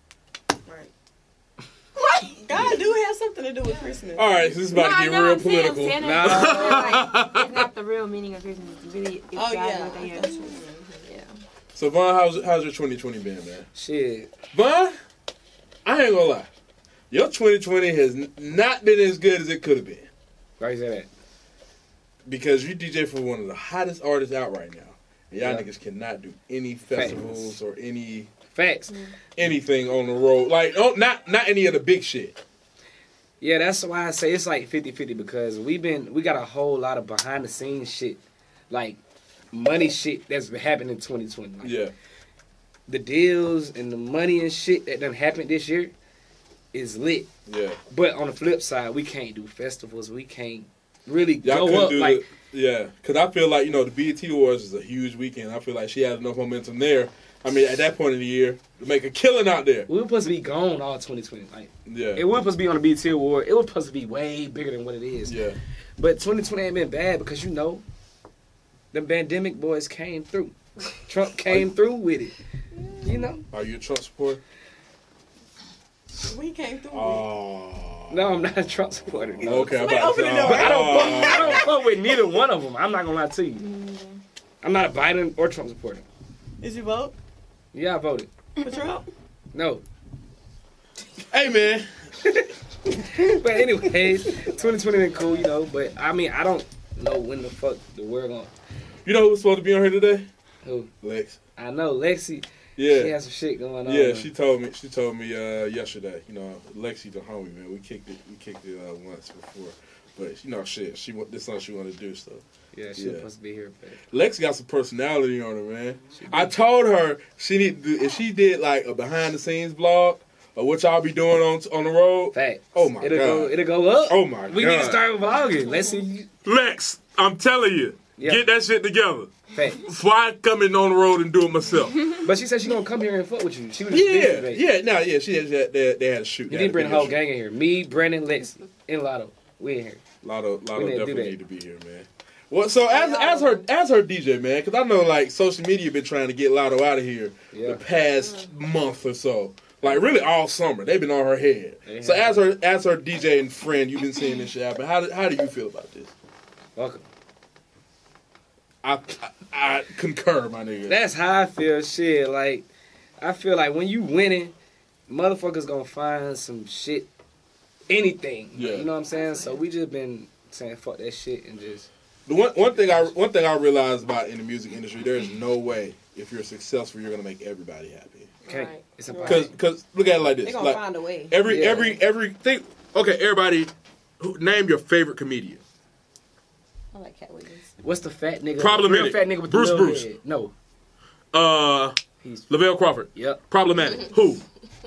God do have something to do with Christmas. all right, this is about No, to I get know real I'm saying political. Santa Nah. is like, it's not the real meaning of Christmas. It's really, it's Oh, God yeah. what they I are. got you. Yeah. So Vaughn, how's how's your twenty twenty been, man? Shit. Vaughn, I ain't gonna lie, your twenty twenty has n- not been as good as it could have been Why you say that? because you D J for one of the hottest artists out right now. And y'all Yeah. niggas cannot do any festivals or any Facts. anything on the road. Like, oh, not not any of the big shit. Yeah, that's why I say it's like fifty-fifty because we've been we got a whole lot of behind the scenes shit, like money shit that's been happening in twenty twenty. Like, Yeah. the deals and the money and shit that done happened this year is lit. Yeah. But on the flip side, we can't do festivals. We can't really Y'all go couldn't up do like the, yeah. Because I feel like, you know, the B E T Awards is a huge weekend. I feel like she had enough momentum there. I mean, at that point in the year, to make a killing out there. we were supposed to be gone all twenty twenty. Like Yeah. it was supposed to be on the B E T Award. It was supposed to be way bigger than what it is. Yeah. But twenty twenty ain't been bad because you know, the pandemic boys came through. Trump came through with it. You know. Are you a Trump supporter? We came through. Oh. No, I'm not a Trump supporter. No. Okay, I'm Wait, about to open say, the door. But I don't, fuck, I oh. don't fuck with neither one of them. I'm not gonna lie to you. I'm not a Biden or Trump supporter. Did you vote Yeah, I voted. for Trump? No. Hey, man. But anyways, twenty twenty been cool, you know. But I mean, I don't know when the fuck the world gonna. You know who's supposed to be on here today? Who? Lex. I know Lexi. Yeah. She has some shit going on. Yeah, she told me. She told me uh, yesterday. You know, Lexi the homie, man. We kicked it. We kicked it uh, once before, but you know, shit. She want this something she want to do. So Yeah, she Yeah. was supposed to be here. But Lex got some personality on her, man. she I told her she need to do, if she did like a behind the scenes vlog of what y'all be doing on on the road. fact. Oh my it'll God. go. It'll go up. Oh my We God. need to start vlogging. Let's see. Lex, I'm telling you, Yeah. get that shit together. Fact. Before I come in on the road and do it myself. But she said she gonna come here and fuck with you. She was busy yeah, today. yeah, no, yeah. She had, they, they had to shoot. You They need to had bring a the whole video gang in here. Me, Brandon, Lex, and Lotto. We in here. shoot. Lotto, Lotto We need to do definitely that. need to be here, man. Well, so as as her as her D J, man, because I know like social media been trying to get Lotto out of here Yeah. the past month or so. Like really all summer, they've been on her head. They So have. as her as her D J and friend, you've been seeing this shit happen. How do, how do you feel about this? Welcome. I I, I concur, my nigga. That's how I feel. Shit, like I feel like when you winning, motherfuckers gonna find some shit, anything. Yeah. You know what I'm saying? So we just been saying fuck that shit and just The one one thing I one thing I realized about in the music industry, there is no way if you're successful you're gonna make everybody happy. can't. Right. It's Right. impossible. Cause cause look at it like They're this. gonna Like find a way. every Yeah. every every thing. Okay, everybody, who, name your favorite comedian. I like Cat Williams. What's the fat nigga? Problematic. Real fat nigga with Bruce the little Bruce. head? No, Uh, he's Lavelle Crawford. yep. Problematic. Who?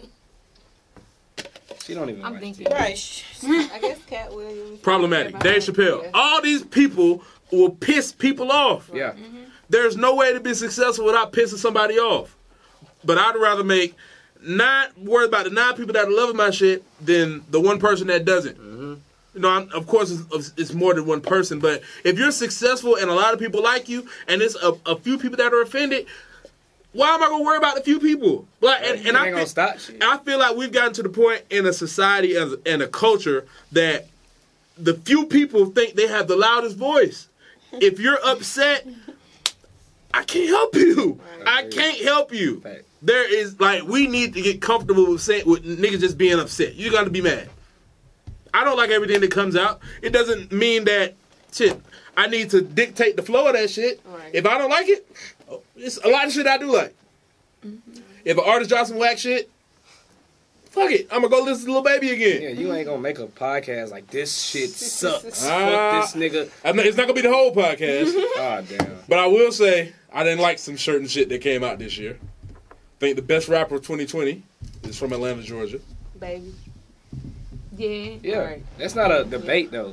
She don't even. I'm write thinking. shit. Right. I guess Cat Williams. Problematic. Dave Chappelle. Yeah. All these people will piss people off. Yeah. There's no way to be successful without pissing somebody off. But I'd rather make not worry about the nine people that are loving my shit than the one person that doesn't. You know, I'm, of course, it's, it's more than one person. But if you're successful and a lot of people like you, and it's a, a few people that are offended, why am I gonna worry about the few people? Like, and, You and I ain't gonna feel, stop shit. I feel like we've gotten to the point in a society and and a culture that the few people think they have the loudest voice. If you're upset, I can't help you. I can't help you. Fact. There is like we need to get comfortable with saying with niggas just being upset. You got to be mad. I don't like everything that comes out. It doesn't mean that shit. I need to dictate the flow of that shit. Right. If I don't like it, it's a lot of shit I do like. Mm-hmm. If an artist drops some whack shit, fuck it. I'm gonna go listen to Lil Baby again. Yeah, you ain't gonna make a podcast like this shit sucks. Ah. Fuck this nigga. I'm not, it's not gonna be the whole podcast. Ah, damn. But I will say I didn't like some certain shit that came out this year. I think the best rapper of twenty twenty is from Atlanta, Georgia. Baby. Yeah. Yeah, Right. that's not a debate though.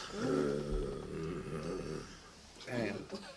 Damn.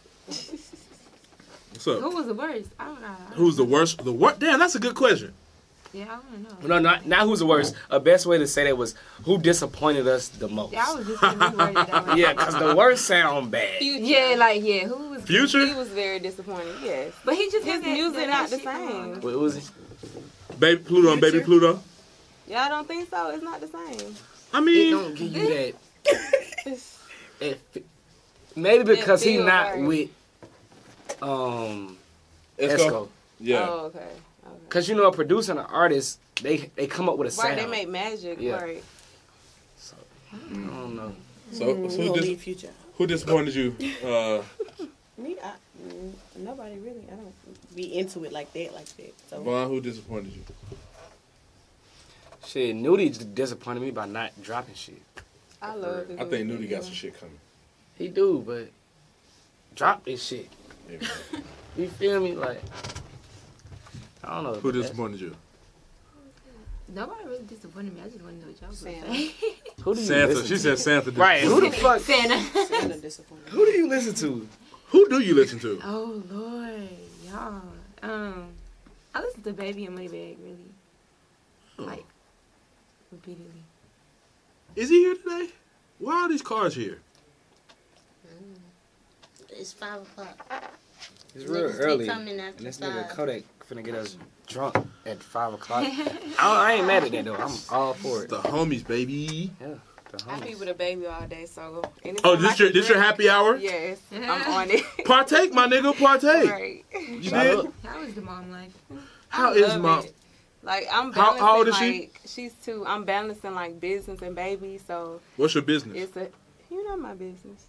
What's up? Who was the worst? I don't know. Who's the worst? The what? Damn, that's a good question. Yeah, I don't know. No, not not who's the worst. A best way to say that was who disappointed us the most. Yeah, I was just gonna be worried that way. Yeah, because the worst sound bad. Yeah, like yeah, who was? Future? He was very disappointed. Yes. But he just His had that- music that- not that the shit going same. on. What was it? Baby Pluto and Baby Pluto. Yeah, I don't think so. It's not the same. I It mean, don't give you that. It, maybe because he feel not right. with um Esco. Esco. Yeah. Oh, okay. Okay. Cause you know, a producer and an artist, they they come up with a sound. Right, they make magic. Yeah. Right. So, I don't know. So, so We who, gonna dis- leave Future. who disappointed you? Uh, Me, I, mm, nobody really. I don't be into it like that, like that. So Vaughn, who disappointed you? Shit, Nudie just disappointed me by not dropping shit. I love it. I think Nudie got some shit coming. He do, but drop this shit. Yeah, man. You feel me? Like, I don't know. Who disappointed you? Nobody really disappointed me. I just want to know what y'all was Santa. saying. Who do you Santa. listen She to? said Santa. Right, who the fuck? Santa. Santa disappointed. Who do you listen to? Who do you listen to? Oh Lord, y'all. Um, I listen to Baby and Moneybag really, Oh. like repeatedly. Is he here today? Why are these cars here? It's five o'clock. It's real Niggas be early. coming And after this nigga five. Kodak finna get us drunk at five o'clock. I, don't, I ain't mad at that though. I'm all for it. The homies, baby. Yeah, the I be homies. with a baby all day, so. anytime Oh, I this your can this your drink- happy hour? Yes, I'm on it. Partake, my nigga. Partake. Right. You Shout did? out. How is the mom life? How I is love mom? it. Like I'm How- balancing. how old is she? like, She's two. I'm balancing like business and baby, so What's your business? it's a. You know my business.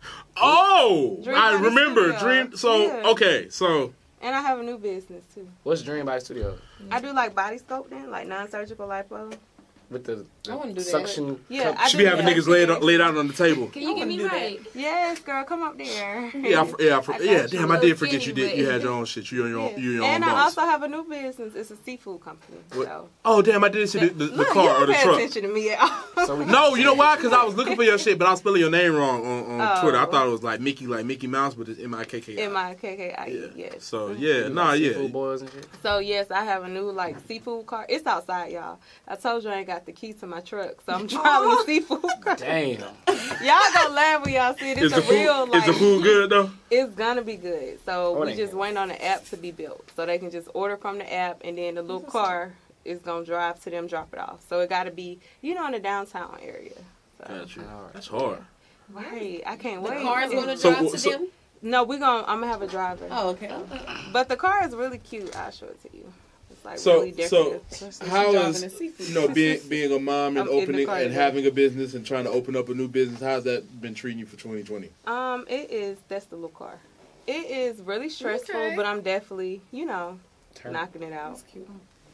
Oh, Dream I Body remember. Studio. Dream. So Yeah. okay, so And I have a new business too. What's Dream by Studio? I do like body sculpting, like non-surgical lipo. With the, the I wanna do that. suction Yeah, cup? I she do be having that. niggas laid laid out on the table. Can you get me do that. right? Yes, girl, come up there. Yeah, I, fr- yeah, I, fr- I got yeah. you. Damn, I did forget you did. Skinny, You but- had your own shit. You and your own, Yeah. you and your own And I boss. also have a new business. It's a seafood company. What? So. Oh damn, I didn't see the, the, the Look, car you or don't the pay truck. attention to me at all. So we No, you know why? Because I was looking for your shit, but I was spelling your name wrong on, on Oh. Twitter. I thought it was like Mickey, like Mickey Mouse, but it's M I K K I. M I K K I Yeah. E, yes. So yeah, nah, yeah. Seafood boys and shit. So yes, I have a new like seafood car. It's outside, y'all. I told you I ain't got the key to my truck, so I'm driving a seafood car. Damn. Y'all gonna laugh when y'all see it. It's Is a the food real like. is the food good though? It's gonna be good. So Oh, we they just good. waiting on the app to be built, so they can just order from the app, and then the little car is gonna drive to them, drop it off. So it gotta be, you know, in the downtown area. So, Got you. That's hard. right, I can't The wait. car's gonna So- drive to so- them. No, we're gonna. I'm gonna have a driver. Oh, okay. But the car is really cute. I'll show it to you. It's like So really so decorative. how driving is a seafood. you know being being a mom and I'm in the opening car and today. having a business and trying to open up a new business? How's that been treating you for twenty twenty? Um, it is. That's the little car. It is really stressful, Okay. but I'm definitely, you know, Turn. knocking it out. That's cute.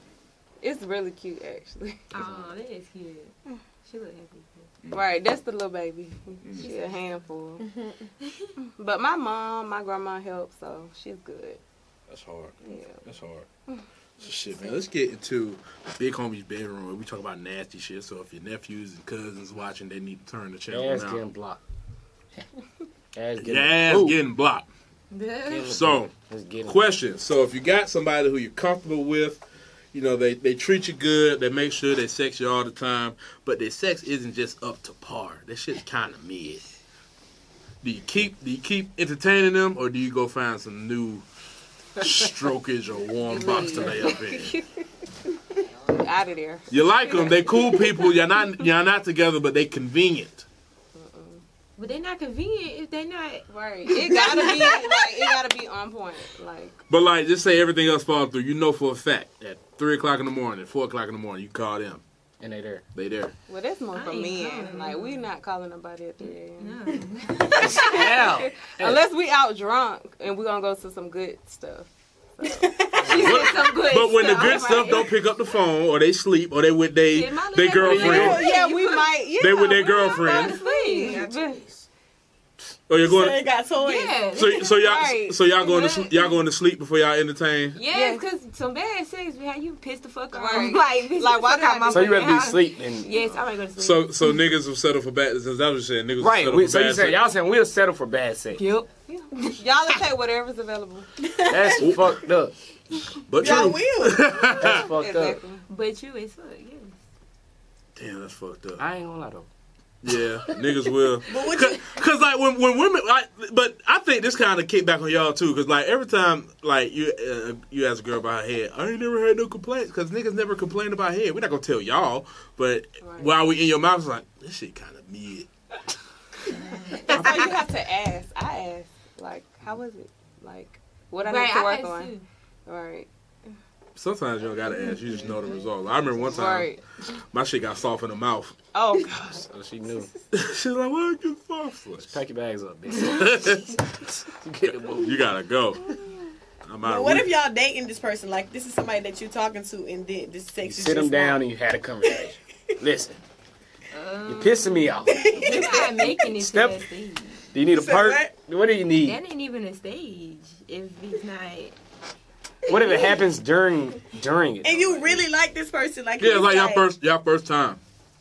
It's really cute, actually. Oh, that is cute. She look happy. Right, that's the little baby. She a handful. But my mom, my grandma helped, so she's good. That's hard. Yeah. That's hard. So shit, man. Let's get into Big Homie's bedroom. We talk about nasty shit. So if your nephews and cousins watching, they need to turn the channel Ass getting now. blocked. Ass getting Your ass Ooh. getting blocked. Getting So, It's getting question. So if you got somebody who you're comfortable with, you know, they, they treat you good, they make sure they sex you all the time, but their sex isn't just up to par. That shit's kind of mid. Do you keep do you keep entertaining them, or do you go find some new strokage or warm box to lay up in? Out of there. You like them, they cool people. You're not you're not together, but they convenient. But they're not convenient if they're not. Right. It gotta be like it gotta be on point. Like. But like, just say everything else falls through. You know for a fact at three o'clock in the morning, four o'clock in the morning, you call them. And they there. They there. Well, that's more I for ain't men. calling Like them. we not calling nobody at three a.m. No. Hell. Unless we out drunk and we gonna go to some good stuff. She said some good But when the stuff, good right? stuff don't pick up the phone, or they sleep, or they with they Yeah, my they little girlfriend, girl- Yeah, we might. Yeah, they with their we might girlfriend, fall asleep. or you're So going. they got toys. Yeah. So so y'all Right. so y'all going to Yeah. sl- y'all going to sleep before y'all entertain. Yes, because some bad sex will have you pissed the fuck off. Right. Like, bitch, Like, like why fuck out not? my So you fucking rather be house. asleep than Yes, I might go to sleep. So so niggas will settle for bad. That's what you're saying. Niggas will right. settle We, for so you bad said sex. y'all saying we'll settle for bad sex. Yep. Y'all will take whatever's available. That's fucked up. But Y'all true. will. That's fucked up. Exactly. But you as fuck, yes. Damn, that's fucked up. I ain't gonna lie though. Yeah, niggas will. But what Cause, you, 'cause, like when when women, like, but I think this kind of kick back on y'all too. Cause like every time like you uh, you ask a girl about her head, I ain't never had no complaints. Cause niggas never complain about head. We're not gonna tell y'all, but Right. while we in your mouth, it's like this shit kind of mid. That's why you have to ask. I ask, like, how was it? Like, what I need Right, to I work asked on. too. Right. Sometimes you don't gotta ask. You just know the result. I remember one time Right. my shit got soft in the mouth. Oh gosh. So she knew. She's like, "What you soft for?" Pack your bags up, bitch. Get the boat. You gotta go. I'm out. but of what week. if y'all dating this person? Like, this is somebody that you're talking to, and then this sex You is sit them just down wrong. and you had a conversation. Listen, Um, you're pissing me off. You're not making it Step- to that stage. Do you need a Say perk? what? What do you need? That ain't even a stage if it's not. What if it happens during during it? And you really like this person, like Yeah, he's like y'all first y'all first time.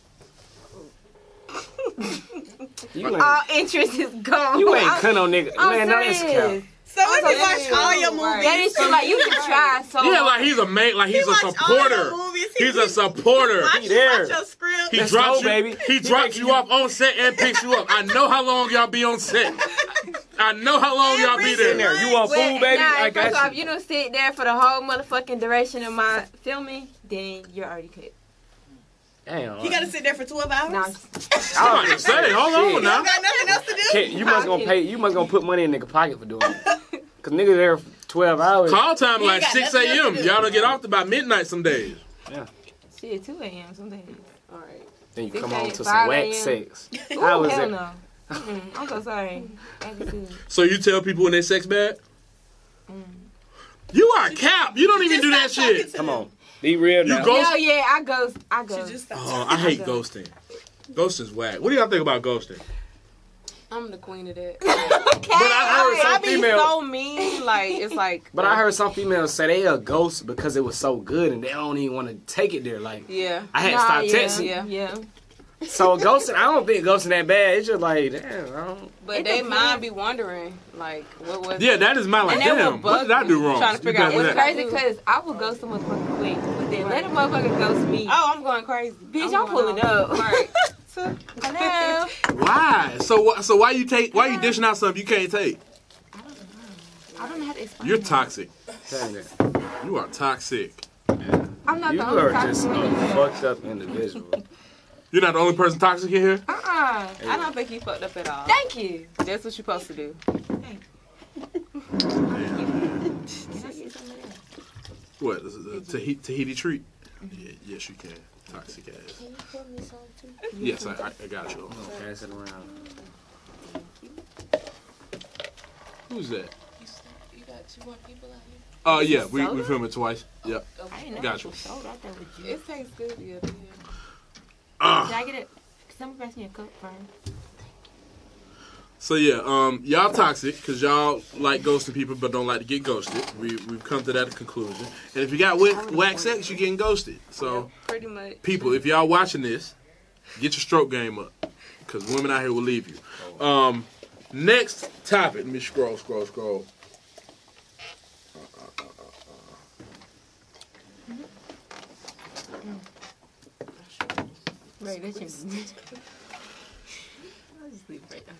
You ain't, All interest is gone. you ain't I'm- cut no nigga. I'm Man, no, that's serious. cap. So if you That watch is all your true, movies, right. That is true. Like you can try so. Yeah, like he's a mate. Like he's He a watch all your supporter. movies. He's a supporter. watch, He there. watch your script. He Let's drops go, you, baby. He He drops making you you- off on set and picks you up. I know how long y'all be on set. I know how long y'all be In there. there, you want Well, food, baby? Nah, I first got off, you. you don't sit there for the whole motherfucking duration of my filming, then you're already cut. Damn. You gotta sit there for twelve hours. Nah, I was about to say, hold on You now. don't got nothing else to do. Can't- you must gonna pay. You must gonna put money in nigga pocket for doing it. Cause nigga there for twelve hours. Call time You like ain't got six nothing else a.m. to do. Y'all don't get off about midnight some days. shit, two a.m. some days. All right. Then you six come a.m., on to some five whack a.m. sex. Ooh, How was hell it? no. Mm-mm, I'm so sorry. Attitude. So you tell people when they sex bad? Mm. You are cap. You don't even Just do that stop talking shit. to Come them. on, be real You now. go- Hell yeah, I ghost. I She ghost. just stopped Oh, I hate ghosting. Ghosting's whack. What do y'all think about ghosting? I'm the queen of that. Okay. But I heard I some be female. so mean. Like it's like. But I heard some females say they a ghost because it was so good and they don't even want to take it there. Like Yeah. I had to Nah, stop yeah, texting. Yeah. Yeah. So ghosting, I don't think ghosting that bad. It's just like damn. I don't. But It they depends. mind be wondering like what was. Yeah, that is my like. And that Damn, would what bug did I do me, wrong? trying to figure You out got It's that. crazy because I will ghost a motherfucker quick, but then let a motherfucker ghost me. Oh, I'm going crazy. Bitch, I'm I'm going pulling off. up. Right. Hello. Why? So wh- so why you take? Why you dishing out something you can't take? I don't know how to explain. You're that. toxic. Tell you that. You are toxic. I'm not You the only are toxic just a one. fucked up individual. You're not the only person toxic in here. Uh-uh. I don't think you fucked up at all. Thank you. That's what you're supposed to do. What? This is a Tahiti, Tahiti treat? Yeah, yes, you can. Toxic ass. Can you put me some too? Yes, I, I, I got you. Pass it around. Who's that? You got two more people out here? Oh yeah, we we soda? filmed it twice. Yep. I didn't know Got it you. was sold out there with you. It tastes good. Yeah. yeah. Ah. Can I get it? Someone pass me a cup first. So yeah, um, y'all toxic because y'all like ghosting people but don't like to get ghosted. We we've come to that conclusion. And if you got whack, whack sex, you're getting ghosted. So Pretty much. people, if y'all watching this, get your stroke game up because women out here will leave you. Um, next topic. Let me scroll, scroll, scroll. Right, that's your. I'll just leave it right there.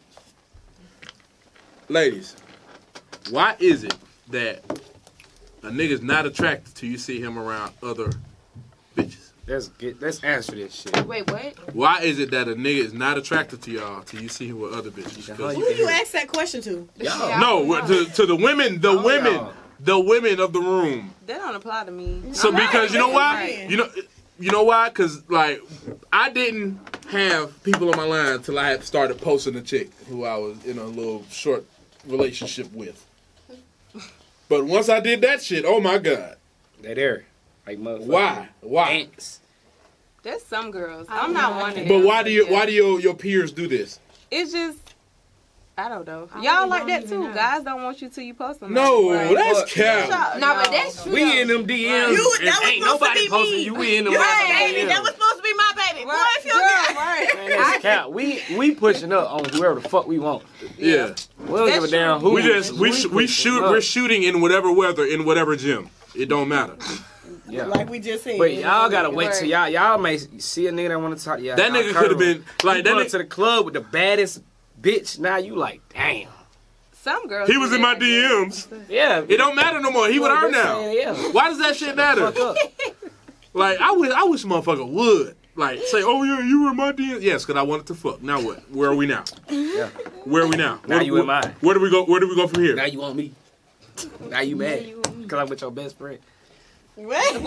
Ladies, why is it that a nigga's not attracted till you see him around other bitches Let's get let's answer this shit. Wait, what? Why is it that a nigga is not attracted to y'all till you see him with other bitches? How Because- you Who you ask that question to? Y'all. no, to, to the women, the Oh, women, y'all. the women of the room. That don't apply to me. So Right, because you know that's why? right. You know, you know why? Because like I didn't have people on my line until I had started posting a chick who I was in a little short relationship with. But once I did that shit, oh my god, They there. Like motherfucker. why? Why? Ants. There's some girls. I I'm don't not know. one of them. But why do you? yeah. Why do your your peers do this? It's just, I don't know. I Y'all really like don't that even too. know. Guys don't want you till you post them. No, Right. that's But- cap. No, but that's true. We in them D Ms. You, and that was ain't supposed nobody to be posting me. you. We in them You motherfucking right, baby. D Ms. That was supposed to be my baby. Boy, Right. if you Girl, get right. Man, that's cap. We we pushing up on whoever the fuck we want. Yeah, We don't That's give a damn who. we just we sh- we pushing shoot. up. We're shooting in whatever weather in whatever gym. It don't matter. Yeah. like we just said. But y'all gotta wait Right. till y'all y'all may see a nigga that want to talk. Yeah, That nigga could have been like that. That Nigga, to the club with the baddest bitch. Now you like, damn. Some girls. he do was in that, my I guess. D Ms. Yeah. It don't matter no more. He with her now. Yeah. Why does that shit matter? Fuck up. Like I wish I wish a motherfucker would like say, oh yeah, you were in my D Ms. Yes, because I wanted to fuck. Now what? Where are we now? Yeah. Where are we now? Now where, you where, in mine. Where do we go? Where do we go from here? Now you want me. Now you mad you want me. because I'm with your best friend. What?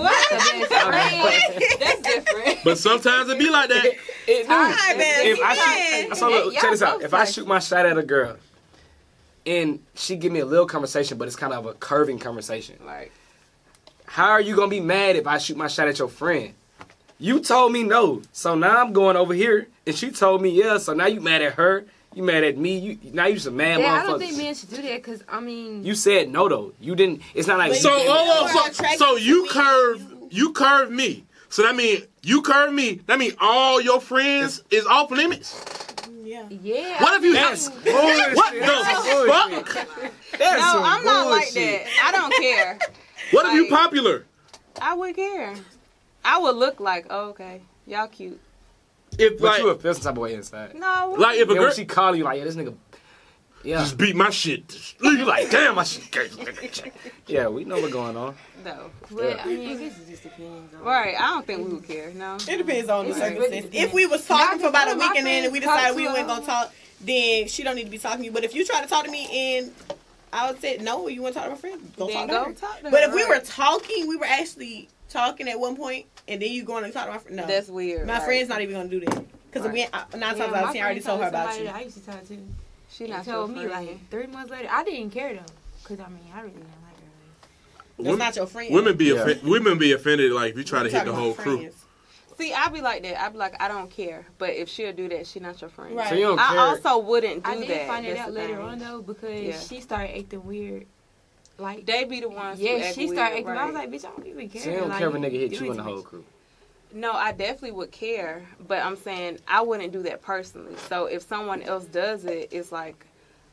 That's different. But sometimes it be like that. It do. Alright, man. If I Yeah. shoot, so look, Y'all check this out. both If I like- shoot my shot at a girl, and she give me a little conversation, but it's kind of a curving conversation. Like, How are you gonna be mad if I shoot my shot at your friend? You told me no, so now I'm going over here, and she told me yeah. So now you mad at her? You mad at me? You now you some mad Yeah, I motherfucker. don't think men should do that because I mean, You said no though. You didn't. It's not like But So you hold on. are So, attracted so to you me. curve you curve me. So that mean you curve me. That mean all your friends is off limits. Yeah. yeah. What if you? That's bullshit. What the That's fuck? That's no, some I'm not like bullshit. that. I don't care. What if you Like- popular? I would care. I would look like, oh, okay, y'all cute. If But like you would feel some type of way inside. No, I wouldn't. like if a Then girl when she call you like, yeah, this nigga, yeah, just beat my shit. you like, damn, my shit. Yeah, we know what's going on. no. But I mean, I guess it just depends. On Right, I don't think we would care. No. It depends on the It's really circumstances. depends. If we was talking Now, for about a one of my week and then we friends talked decided we to weren't her. gonna talk, then she don't need to be talking to you. But if you try to talk to me and I would say no, you want to talk to my friend, go Then talk to go her. talk to But her, if we right. were talking, we were actually talking at one point, and then you going to talk to my friend. No, That's weird. my right. friend's not even gonna do that because Right. we I, nine times Yeah, out my of ten I already friend told her talked to about somebody you. that I used to talk to. She She not told your me friend. like three months later. I didn't care though, cause I mean I really didn't like her. That's Women, not your friend. women be Yeah. offen- women be offended like if you try to We're hit the talking whole about crew. friends. See, I be like that. I be like, I don't care. But if she'll do that, she not your friend. Right. So you don't I care. also wouldn't do I did that. find it That's out the later thing. on though because Yeah. she started acting weird. Like They be the ones. who yeah, act she weird, started acting. I right. was like, bitch, I don't even care. So you don't like, care if a nigga hit do you it in the too whole much. crew. No, I definitely would care, but I'm saying I wouldn't do that personally. So if someone else does it, it's like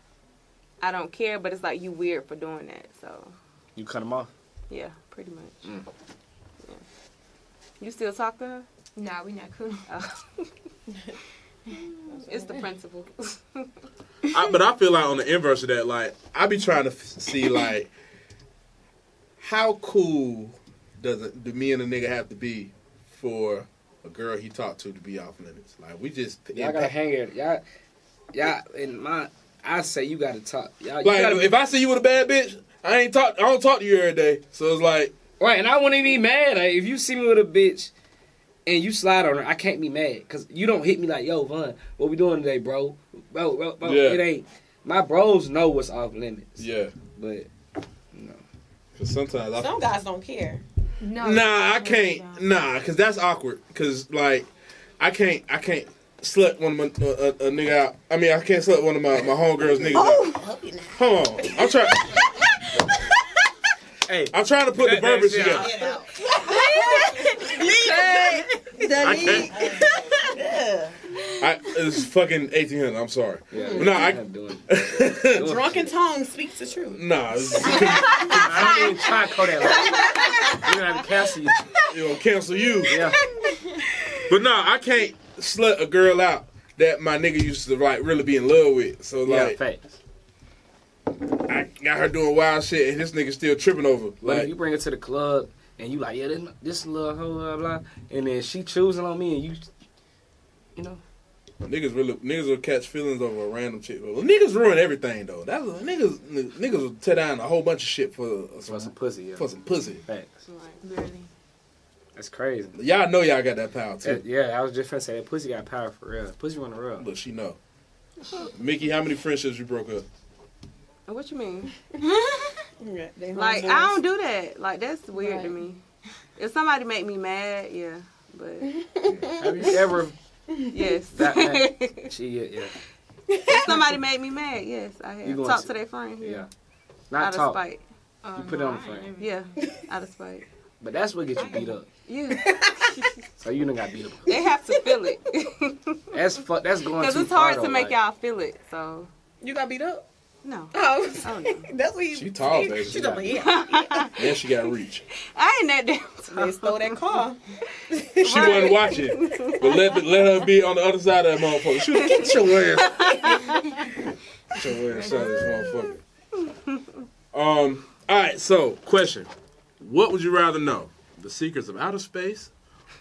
I don't care, but it's like you weird for doing that. So You cut him off. yeah, pretty much. Mm. Yeah. You still talk to her? Nah, we not cool. Oh. It's the principle. I, but I feel like on the inverse of that, like I be trying to f- see like how cool does it, do me and a nigga have to be for a girl he talked to to be off limits? Like we just Y'all gotta hang it. Y'all, y'all. In my, I say you gotta talk. Y'all, you like gotta, if I see you with a bad bitch, I ain't talk. I don't talk to you every day. So it's like right, and I wouldn't be mad. Like, if you see me with a bitch and you slide on her, I can't be mad because you don't hit me like, yo, Von, what we doing today, bro? Bro, bro, bro. Yeah. It ain't. My bros know what's off limits. yeah. But no. Cause sometimes I Some guys don't care. No, Nah, I no, can't. no. Nah, cause that's awkward. Cause like, I can't. I can't slut one of my uh, a, a nigga out. I mean, I can't slut one of my my homegirls niggas Oh, out. hope you not. Hold on, I'm trying. Hey, I'm trying to put the Cut that verbiage shit together. Get out. I can't. I, it's fucking eighteen hundred. I'm sorry. yeah, No, I- I'm doing. doing Drunken shit. tongue speaks the truth. Nah, it's, I don't even try to call that. Like, we're gonna have to cancel you. you know, cancel you. Yeah. But nah, I can't slut a girl out that my nigga used to like really be in love with. So Yeah, like, facts. I got her doing wild shit, and this nigga still tripping over. But if Like, you bring her to the club and you like, yeah, this, this little hoe, blah, blah, and then she choosing on me, and you, you know. Niggas really, niggas will catch feelings over a random chick. Well, niggas ruin everything though. That's niggas, niggas will tear down a whole bunch of shit for some, For some pussy, yeah. for some pussy. Facts. Really. That's crazy. Y'all know y'all got that power too. That- yeah, I was just finna say that pussy got power for real. Pussy run the real. Look, she know. Mickey, how many friendships you broke up? What you mean? Yeah, they Like, homeboys. I don't do that. Like, that's weird to Right. me. If somebody make me mad, yeah. But, Have you ever? yes. That, that, she, yeah, yeah. If somebody made me mad, yes, I You have. gonna Talk see- to their friend, yeah. yeah. Not Out talk, of spite. You put it on the frame. Yeah, out of spite. but that's what gets you beat up. Yeah. So you done got beat up. They have to feel it. That's fuck. That's going Because too it's hard far, to though, make like, y'all feel it, so, You got beat up? no. Oh, Oh, no. that's what you. She tall, baby. She told me, yeah. And she got reach. I ain't that damn They tall. stole that car. She wasn't watching, but let let her be on the other side of that motherfucker. She was, get your ass. Get your ass out of this motherfucker. Um. All right. So, question: what would you rather know, the secrets of outer space,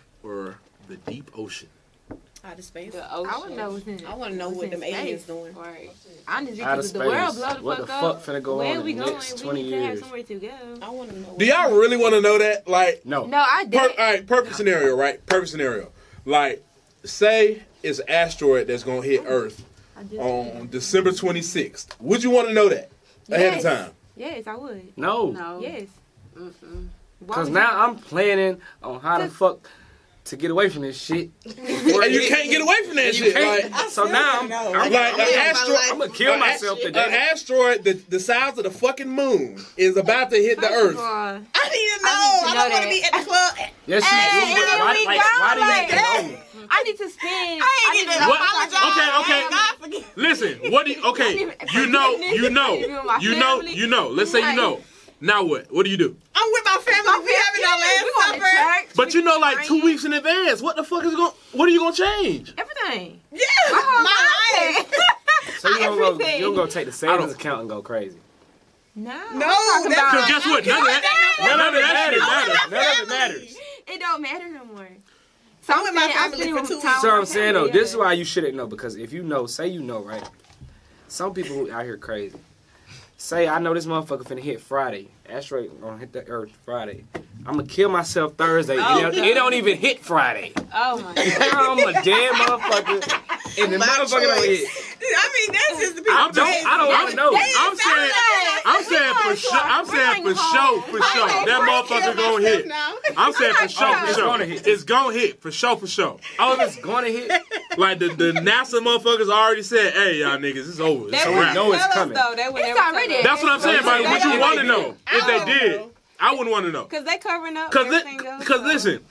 or the deep ocean? Out of space. The I want ocean. to know what's in it. I want to know what them aliens doing. Right. Honestly, Outer because if the space. world blow the What fuck the up, fuck finna go where on we in the going? next We twenty need to have years? somewhere to go. I want to know. Do y'all really want to know that? Like, No. No, I per, did. all right, perfect scenario, right? Perfect scenario. Like, say it's an asteroid that's gonna hit Earth I just on December twenty-sixth. Would you want to know that ahead Yes. of time? Yes, I would. No. No. Yes. Mm-mm. Why Because would now you- I'm planning on how the fuck to get away from this shit. And you can't get away from that You shit. can't. Like, so now I'm, know. I'm, like I'm an living my asteroid. life. I'm gonna kill an myself ast- today. An asteroid the, the size of the fucking moon is about to hit the First Earth. of all, I need to know. I need to I, know don't want to that. be at the club. Yes, you Hey, do. But here why, we like, go, why do you like, know? I need to spend. I ain't need get to to What? apologize. Okay, okay. God forgive. Listen, what do you? Okay, you know, you know, you know, you know. Let's say you know. Now what? What do you do? I'm with my family. We having our We last going to supper. church. But you know, like two praying. weeks in advance. What the fuck is going? What are you gonna change? Everything. Yeah, My whole my life. life. So you don't go, Everything. you don't go take the I savings don't- account and go crazy. No. No, I'm talking that's- Cause about, guess what? None of that. None of that shit matters. None of it matters. it don't matter no more. So I'm with my saying, I'm family spending for two time weeks. with So my I'm saying though, family, this is yeah. why you shouldn't know, because if you know, say you know, right? Some people out here crazy. Say I know this motherfucker finna hit Friday. Asteroid gonna hit the Earth Friday. I'm gonna kill myself Thursday. Oh, it, don't, it don't even hit Friday. Oh, my God. I'm a dead motherfucker, and the My motherfucker don't choice. hit. I mean, that's just the people. I'm just, I don't I'm, wanna know. I'm saying, I'm saying for sure, I'm saying for sure, for sure, that motherfucker gonna hit. I'm saying for sure, for It's sure, gonna hit. it's gonna hit for sure, for sure. Oh, if it's gonna hit, Like the, the NASA motherfuckers already said, hey y'all niggas, it's over. It's They a would wrap. know it's tell us, coming. though. They would It's never tell already- us. That's what I'm saying. But They would you don't want to know. know if they did? I wouldn't want to know. Because they covering up Cause, everything li- else. cause so- listen,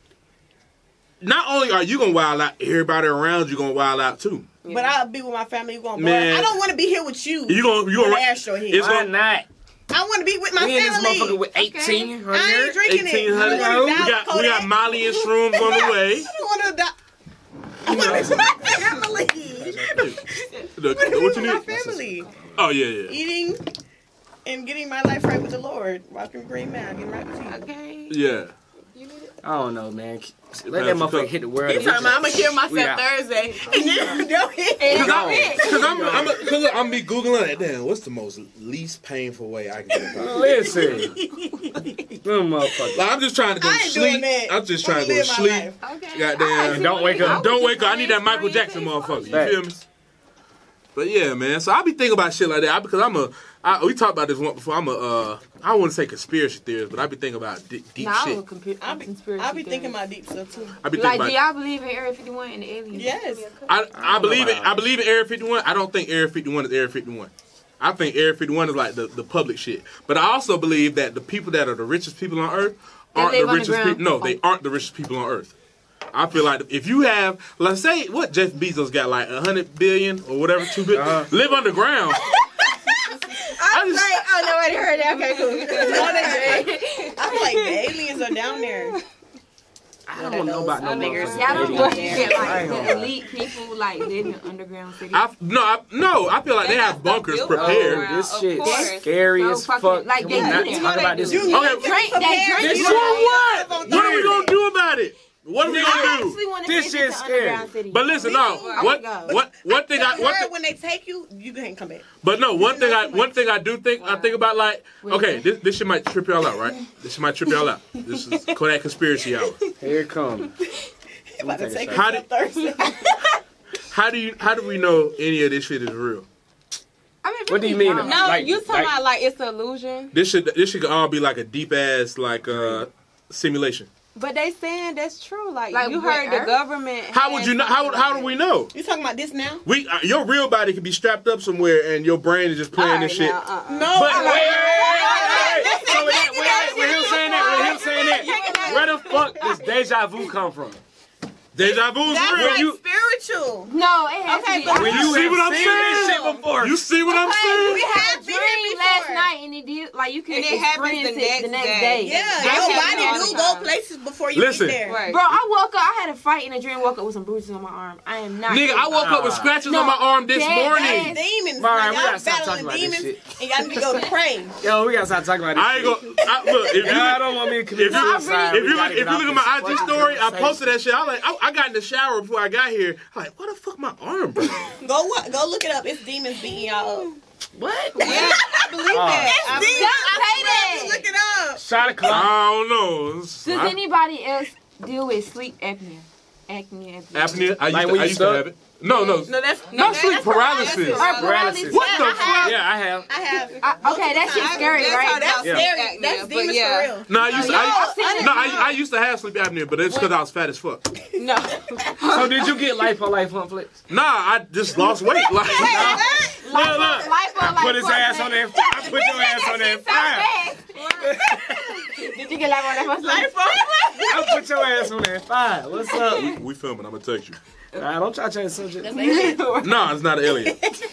not only are you gonna wild out, everybody around you gonna wild out too. But I'll be with my family. You going? Man. I don't want to be here with you. You gonna you when gonna the asteroid hit. it's why gonna not? I want to be with my We in this family. motherfucker with eighteen I ain't hundred. drinking it. eighteen hundred. I We don't wanna got die, we got Kodak. Molly and shrooms on the way. I don't want to die. I want to be with my family. The- I want to be what you with my need? family. Oh yeah, yeah, Eating and getting my life right with the Lord. Watching Green Man. Getting right with you. Okay. yeah. I don't know, man. Let that motherfucker hit the world. He's talking about I'm gonna kill We myself out. Thursday, and then don't hit. And Gone. Cause I'm, I'm, cause look, I'm be googling that. Damn, what's the most least painful way I can get about? Listen, them motherfuckers. Like, I'm just trying to go I to ain't doing sleep. that. I'm just I'm trying to go to gonna live my sleep. life. Okay. Goddamn. I- Don't wake up. I Don't was wake up. I need that Michael just Jackson praying motherfucker. You Facts. feel me? But yeah, man. So I be thinking about shit like that I, because I'm a. I, we talked about this one before. I'm a. Uh, I wouldn't say conspiracy theorist, but I be thinking about deep, deep Nah, I shit. would compu- I'll be, conspiracy I'll be theory. thinking about deep stuff too. I be Like, thinking do about. y'all believe in Area fifty-one and the aliens? Yes. I, I believe it. about I believe in Area fifty-one. I don't think Area fifty-one is Area fifty-one. I think Area fifty-one is like the, the public shit. But I also believe that the people that are the richest people on Earth They aren't live the richest underground. people. No, they aren't the richest people on Earth. I feel like if you have, let's say, what Jeff Bezos got, like a hundred billion or whatever, two billion, Uh-huh. live underground. I just- like, oh, nobody heard that. Okay, cool. I feel like the aliens are down there. I I don't know about no niggas. motherfuckers. Y'all don't Idiot. want Yeah. shit I like ain't the gonna lie. elite people like live in underground cities. I, no, I, no, I feel like they have bunkers built prepared. around. Oh, this Of shit course. scary So as fucking- fuck. like, Can they we not do. talk about this? You Okay, drink, they drink. This you shit- know, what? What are we gonna do about it? What are we I gonna do? actually want to This visit shit's the scary. underground city. But listen, no. I What? wanna go. What? One thing I. I One heard thing, when they take you, you can't come back. but no, one You thing know I. somebody- One thing I do think. I think about like. Okay, this this shit might trip y'all out, right? This shit might trip y'all out. This is Kodak conspiracy hour. Here it comes. About to take How you did- Thursday. How do you? How do we know any of this shit is real? I mean, What do you really mean? don't. No, Like- you talking like- about like it's an illusion. This should. This should all be like a deep ass like uh simulation. But they saying that's true. Like, Like you what, heard the Earth? government. How would has you know? How something how like do we that. know? You talking about this now? We uh, your real body could be strapped up somewhere and your brain is just playing All this right, shit. now, uh-uh. No. But I'm wait, wait, like- wait, wait, wait. So with that, with that, with him saying that, with him saying that, where the fuck does deja vu come from? Deja vu is That's real. like you- spiritual. No, it has Okay, to be. but I When had you see have what I'm seen saying? this shit before. You see what I'm We saying? have a been dream here last before. night and it did like you can And it happens experience the it the next next day. day. Yeah, That your happens body all do the go time. places before you Listen. get there. Right. Bro, I woke up. I had a fight in a dream. Woke up with some bruises on my arm. I am not. Nigga, I woke up with scratches No, on my arm this dead morning. ass. Demons. All right, Like, we y'all gotta stop battling talking about this demons, shit. and y'all need to go to pray. Yo, we gotta stop talking about this I ain't shit. gonna. I, look, if you, Yeah, I don't want me to commit if you, suicide. if We you gotta look, if get you off look at my I G this story, I fucking posted that shit. I like, I, I got in the shower before I got here. I'm like, what the fuck, my arm, bro? Go what? Go look it up. It's demons beating y'all up. What? Yeah, I believe that. I believe Demons. Don't say I that. swear, look it up. Shot o'clock. I don't know. It's- Does I- anybody else deal with sleep apnea? Acne, apnea. apnea? I used, Like to, when I you used to stuck? have it. No, no. No, that's No that's sleep paralysis. Or Paralysis. What the Yeah, I have. fuck? Yeah, I have. I have. I- okay, that shit's scary, That's right? how That's Yeah. scary. Acne, That's but demons yeah. for real. No, I used to. No, I, I've seen it. no, I, I used to have sleep apnea, but it's because I was fat as fuck. No. So did you get life for life on flicks? Nah, I just lost weight. Like, Lipo, look. lipo, like Put his ass on there. I put your ass on there. Fire. Did you get lipo on that? Life I put your ass on there. Fire. What's up? we filming. I'm gonna text you. Nah, don't try to change the subject. Nah, it's not an alien.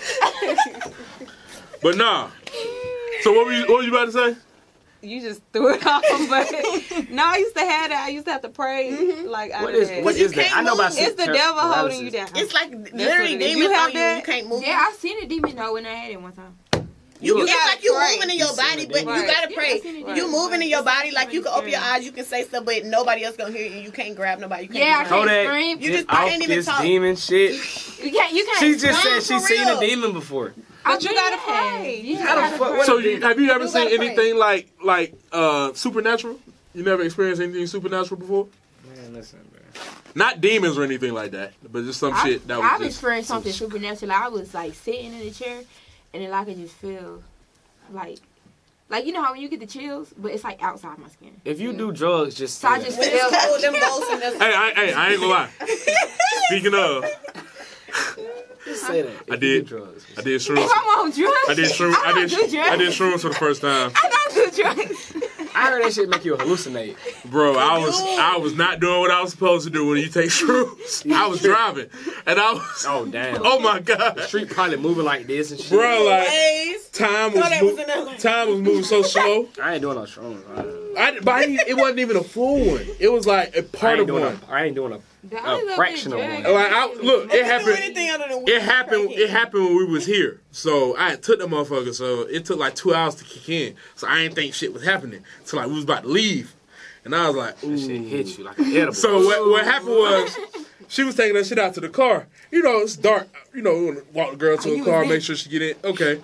But nah. So what were you, what were you about to say? You just threw it off, but no, I used to have that. I used to have to pray, like out What of is that. what you is that? can't I know about move. It's the sleep devil paralysis. holding you down. It's like what literally it is. demons You have on you. that? You can't move. Yeah, I seen a demon though when I had it one time. You, You it's gotta like you pray. moving in your You seen body, it, but you right. gotta Yeah, pray. I seen it, You right. moving in your It's body, like you can open your scary. eyes, you can say stuff, but nobody else gonna hear you. You can't grab nobody. You can't Yeah, I do can't nothing. Kodak, scream. You get just- I off ain't even this talk. demon shit. You can't. You can't. She just scream said she for seen a real. demon before. But you gotta pray. You How the gotta fuck- pray. So you, have you ever You seen gotta pray. anything like like uh supernatural? You never experienced anything supernatural before? Man, listen, man. Not demons or anything like that, but just some I, shit that I've was just. experienced something supernatural. I was like sitting in the chair, and then I could just feel, like, like you know how when you get the chills, but it's like outside my skin. If you do drugs, just So I say just When feel. it's cold, them bolts and them. Hey, I, hey, I ain't gonna lie. Speaking of, that. Just say that. If I you did. do drugs. I did If shrooms. I'm on drugs, I did shrooms. I I did. don't do drugs. I did shrooms for the first time, I don't do drugs. I heard that shit make you hallucinate. bro. I was I was not doing what I was supposed to do when you take shrooms. I was driving, and I was. Oh damn. Oh my god, Street probably moving like this and shit. bro! Like Ways. time No, was that was mo- in there like- time was moving so slow. I ain't doing no shrooms. I, I, but I, didn't- it wasn't even a full one. It was like a I part ain't of doing one. a. I ain't doing a. The A only little fraction bit of drug one. Like I, look, it Do happened. anything other than It happened. It happened when we was here. So I had took the motherfucker. So it took like two hours to kick in. So I didn't think shit was happening. So like we was about to leave, and I was like, That shit ooh. hit you like an edible. So what, what happened was, she was taking that shit out to the car. You know, it's dark. You know, we wanna walk the girl to Oh, a you car, was make in. sure she get in. Okay.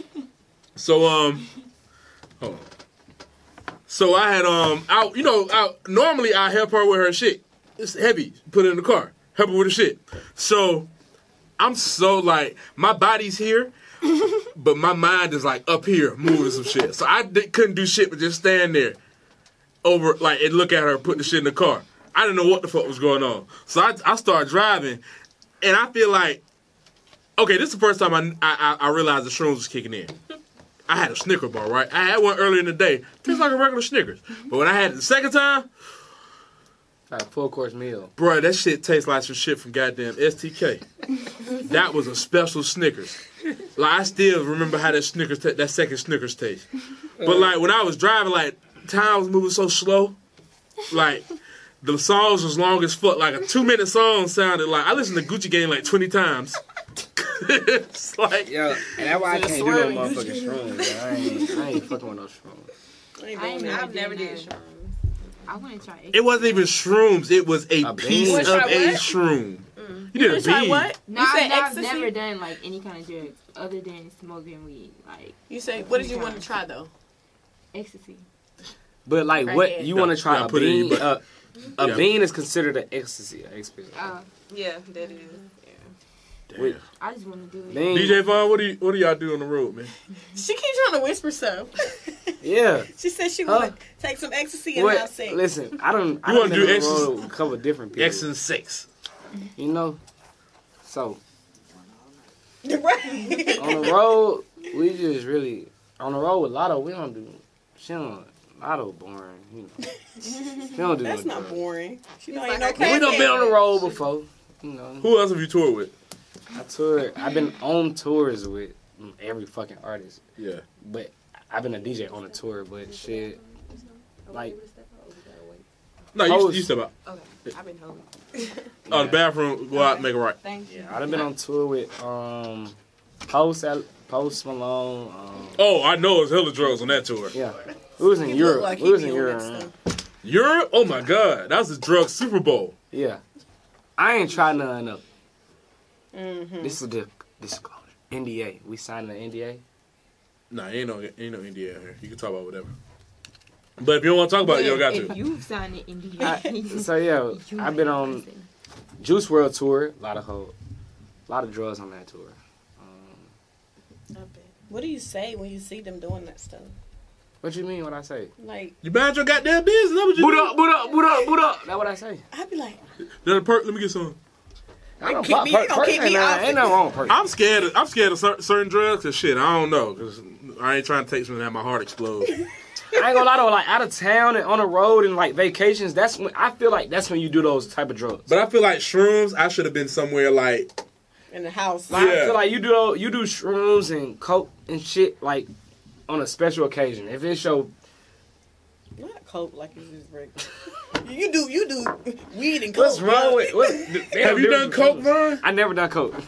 So um, hold on. So I had um, I you know, I, normally I help her with her shit. It's heavy. Put it in the car. Help her with the shit. So I'm so like my body's here, but my mind is like up here moving some shit. So I di- couldn't do shit but just stand there over like and look at her putting the shit in the car. I didn't know what the fuck was going on. So I I started driving, and I feel like okay, this is the first time I I, I realized the shrooms was kicking in. I had a Snicker bar, right? I had one earlier in the day. Tastes like a regular Snickers. But when I had it the second time, Like a full course meal. bruh, that shit tastes like some shit from goddamn S T K. That was a special Snickers. Like I still remember how that Snickers, ta- that second Snickers taste. But like when I was driving, like time was moving so slow. Like the songs was long as fuck. Like a two minute song sounded like I listened to Gucci Gang like twenty times. It's like Yo, and that's why I Just can't do no swirling. motherfucking shrooms. Yo. I ain't, I ain't fucking with no shrooms. I ain't I ain't doing that. never I've never done did that. shrooms. I want to try. it wasn't even shrooms. It was a, A piece bean. of Try a what? shroom. Mm. You did a try bean. what? No, you said I've, I've ecstasy? never done like any kind of drugs other than smoking weed, like You say, what did you want to try though? ecstasy. But like, what Crackhead. you want to try Yeah, a put it in bean? your Uh, a Yeah. bean is considered an ecstasy. An ecstasy. Uh, Yeah, that is. Yeah. Wait. I just want to do it. Bean. D J Vaughn, what do you what do y'all do on the road, man? She keeps trying to whisper stuff. Yeah. She said she Huh? want to take some ecstasy and What? have sex. Listen, I don't. I You don't wanna do do ecstasy? with a couple of different people. X and six. You know. So Right. on the road, we just really on the road with Lotto. We don't do. She don't. Lotto boring. You know. She don't do That's no not drugs. boring. She don't like ain't no her But we done crackhead. been on the road before. You know. Who else have you toured with? I toured. I've been on tours with every fucking artist, Yeah. but I've been a D J on a tour. But shit, like No, you, Hoes. you step out. Okay, I've been holding. Oh, the bathroom. Go out and make it right. Thank you. I've been on tour with um Post Al- Post Malone. Um, Oh, I know it's hella drugs on that tour. yeah, we was in He look Europe. like we he was be in on Europe. that man. stuff. Europe? Oh my God, that was a drug Super Bowl. Yeah, I ain't tried none of. Mhm. This is the disclosure. N D A. We signed an N D A. Nah, ain't no ain't no India here. You can talk about whatever. But if you don't want to talk about it, you don't got if to. you've signed it in I- the So yeah, I've been on Juice world tour. A lot of ho- a lot of drugs on that tour. Um, I bet. What do you say when you see them doing that stuff? what you mean? What I say? Like, You mind your goddamn business? That what you Boot do? up, boot up, boot up, boot up. That's what I say. I'd be like, Then a perk. Let me get some. I don't keep pop me- perk. you gonna Perk keep ain't, me nothing- off ain't nothing wrong with perk. I'm scared. Of, I'm scared of cer- certain drugs. Cause shit, I don't know. Cause I ain't trying to take something that my heart explodes. I ain't gonna lie though, like out of town and on the road and like vacations, that's when I feel like that's when you do those type of drugs. But I feel like shrooms. I should have been somewhere like. in the house. Like, I Yeah. feel like you do you do shrooms and coke and shit like on a special occasion. If it's your Not coke like it's just regular. You do, you do weed and coke. what's wrong with what, they Have don't you do done coke, shrooms. Vaughn? I never done coke.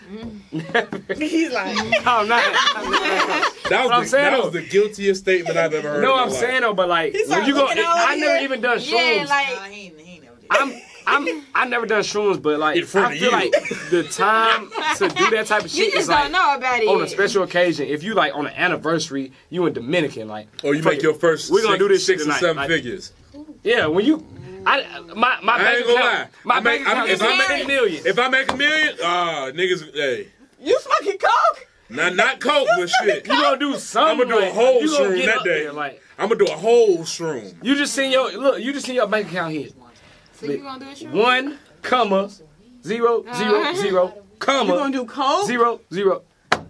Never. He's like, I'm not. I'm not. That was, I'm the, saying, that though. was the guiltiest statement I've ever heard. No, in my I'm life. saying though, but like He's when like you go, looking over I never here. even done shrooms. Yeah, Nah, like he ain't, he ain't never did. I'm, I'm, I never done shrooms, but like In front I of feel you. like the time to do that type of you shit just is don't like know about it. on a yet. special occasion. If you like on an anniversary, you in Dominican, like Or you fuck make it. your first. We're gonna six, do this six shit or tonight. seven Like, figures. Yeah, when you, I my my I bank ain't gonna lie. account, my I make, bank I, account if is I ten make million. if I make a million, ah, niggas, hey, you smoking coke? not not coke, but shit. You gonna do something? I'ma do a like, whole you gonna shroom get that up day. there, like I'm gonna do a whole shroom. you just seen your look. You just seen your bank account hit So you gonna do a shroom? one comma zero zero Uh-huh. zero You comma gonna do coke? zero zero.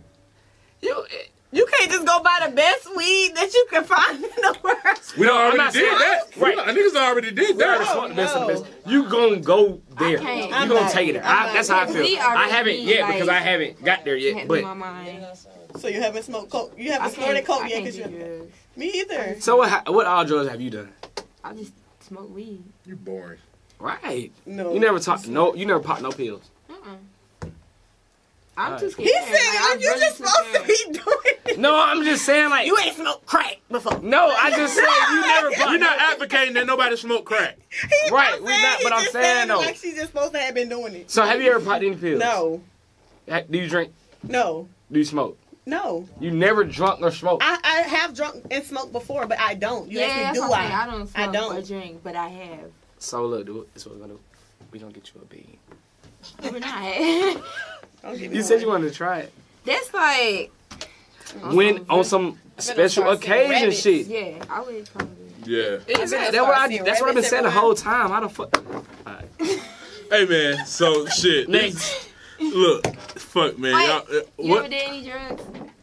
You. You can't just go buy the best weed that you can find in the world. We done I'm already not did saying- that. Right. We done- niggas already did We already that. smoked the best of the no. best. You gonna go there. can't. You I'm gonna not- take it there. I'm I, not- that's how I feel. We I already haven't yet like- because I haven't got there yet. Can't But do my mind. So you haven't smoked coke? You I haven't snorted can't, coke I yet? can't Cause do you drugs. me either. so what? What all drugs have you done? I just smoke weed. You boring. Right. No. You never talk. No. You never popped no pills. Uh-uh. I'm Alright. too scared. He said Like, it. I'm You really just too supposed to scared. be doing it. No, I'm just saying like. You ain't smoked crack before. No, I just said you never popped. We're not advocating that nobody smoke crack. He Right, not we not- he but I'm just saying, said it though. like she's just supposed to have been doing it. So have you ever popped any pills? No, Ha- Do you drink? no, Do you smoke? no. You never drunk or smoked. I, I have drunk and smoked before, but I don't. You Yeah, ask that's me, do what I'm saying. I? I don't I smoke don't. or drink, but I have. So look, do it. This is what we're gonna do. We gonna get you a bean. We're not. Don't get me You said wrong. you wanted to try it. That's like When on some special start seeing occasion rabbits. shit. yeah, I would probably. Yeah. That's gonna what, start I, seeing that's what I've been rabbits saying the everywhere. whole time. How the fuck? Alright. Hey man, so shit. Next. Look, fuck man. Wait, Y'all, uh, You what? ever did any drugs?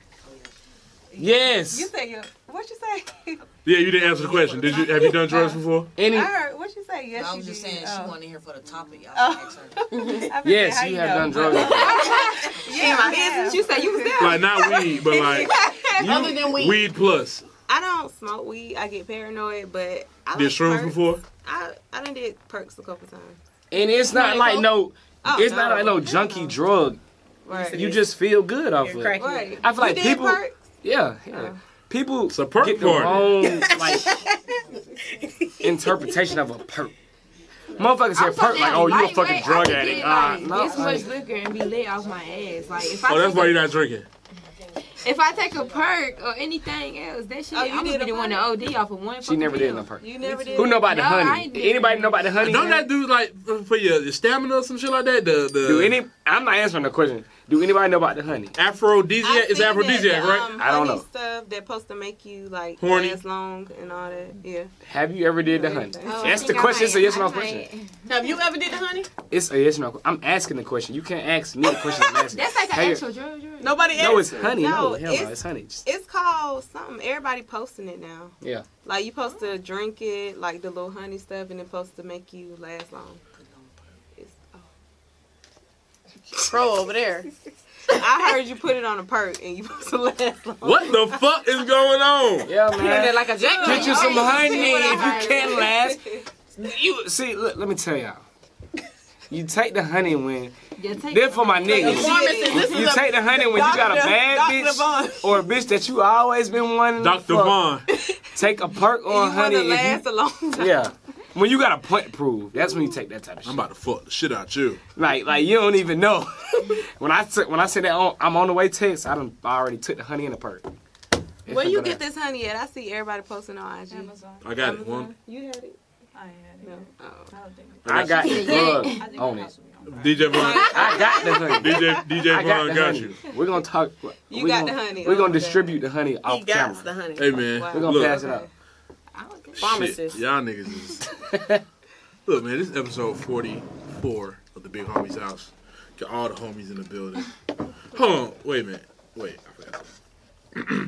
Yes. You say, what you say? Yeah, you didn't answer the question. Did you? Have you done drugs before? Any? I heard, what you say? Yes, I you was just did. saying Oh. she wanted to hear for the topic. Y'all Oh. should ask her. I been Yes, saying, you how have done know? drugs. Yeah, my business. You said you was there. Like not weed, but like Other than weed. weed plus. I don't smoke weed, I get paranoid. But I Did like shrooms perks. before? I I done did perks a couple times. And it's not like no, Oh, it's no. not like no junky No. drug. Right. You just feel good off You're of it. cracking. Right. I feel like You did people- perks? Yeah, yeah. Oh. People It's a perk get the party. wrong like interpretation of a perk. Motherfuckers say I'm so perk like, damn oh, you a lightweight, fucking I drug could addict. get, Ah, like, no, this much liquor and be lit off my ass. Like if I Oh, that's take why a, you're not drinking. if I take a perk or anything else, that shit, Oh, you I'm did gonna be a the one to perk? O D off of one. she fucking never pill. did no perk. You never did. Who know about the No, I honey? ain't Did did anybody that. know about the honey? Don't man? that do like for your, your stamina or some shit like that? The the Do any? I'm not answering the question. Do anybody know about the honey? aphrodisiac is aphrodisiac, that, right? Um, I don't honey know. Stuff that's supposed to make you like Horny. last long and all that. Yeah. Have you ever did the honey? Oh, I That's the think I question. It's a might- yes or no I question. might- Have you ever did the honey? It's a yes or no. I'm asking the question. You can't ask me the question. I'm asking. That's like an Hey, actual drug. drug. Nobody No, it's asked. honey. No, No, hell no, it's- it's honey. Just, It's called something. Everybody posting it now. yeah. Like you supposed to drink it, like the little honey stuff, and it's supposed to make you last long. It's, oh. Pro over there. I heard you put it on a perk and you supposed to last long. What the fuck is going on? Yeah, man. Like a jack. Get you some Oh, honey see what I if you heard. can't last. You see, look, let me tell y'all. You take the honey when Yeah, take then for my niggas. Pharmacist, this is You a take the honey when you got a Doctor- bad Doctor bitch Vaughn. or a bitch that you always been wanting. to Doctor fuck. Vaughn. Take a perk You on want honey. to if last a long time. you, yeah. When you got a point proof, that's when you take that type of shit. I'm about to fuck the shit out you. Like, like you don't even know. when I took, when I said that on, I'm on the way text, I done I already took the honey in the perk. It's Where you gonna get go this honey at? I see everybody posting on I G. Amazon. I got it. Amazon. One You had it? I ain't had it. No. Oh. I don't think. down. I got the Yeah. plug I think on my it. house will be on fire. D J Vaughn. I got the honey. D J D J I got Vaughn the got honey. you. We're gonna talk. You we got gonna, the honey. We're gonna Oh, distribute the honey He off got camera. the honey. Hey man, Wow. We're gonna look, pass it out. I don't think- Pharmacist. shit, y'all niggas is. Look, man, this is episode forty-four of the Big Homie's House. Got all the homies in the building. Hold on, wait a minute. Wait, I forgot something.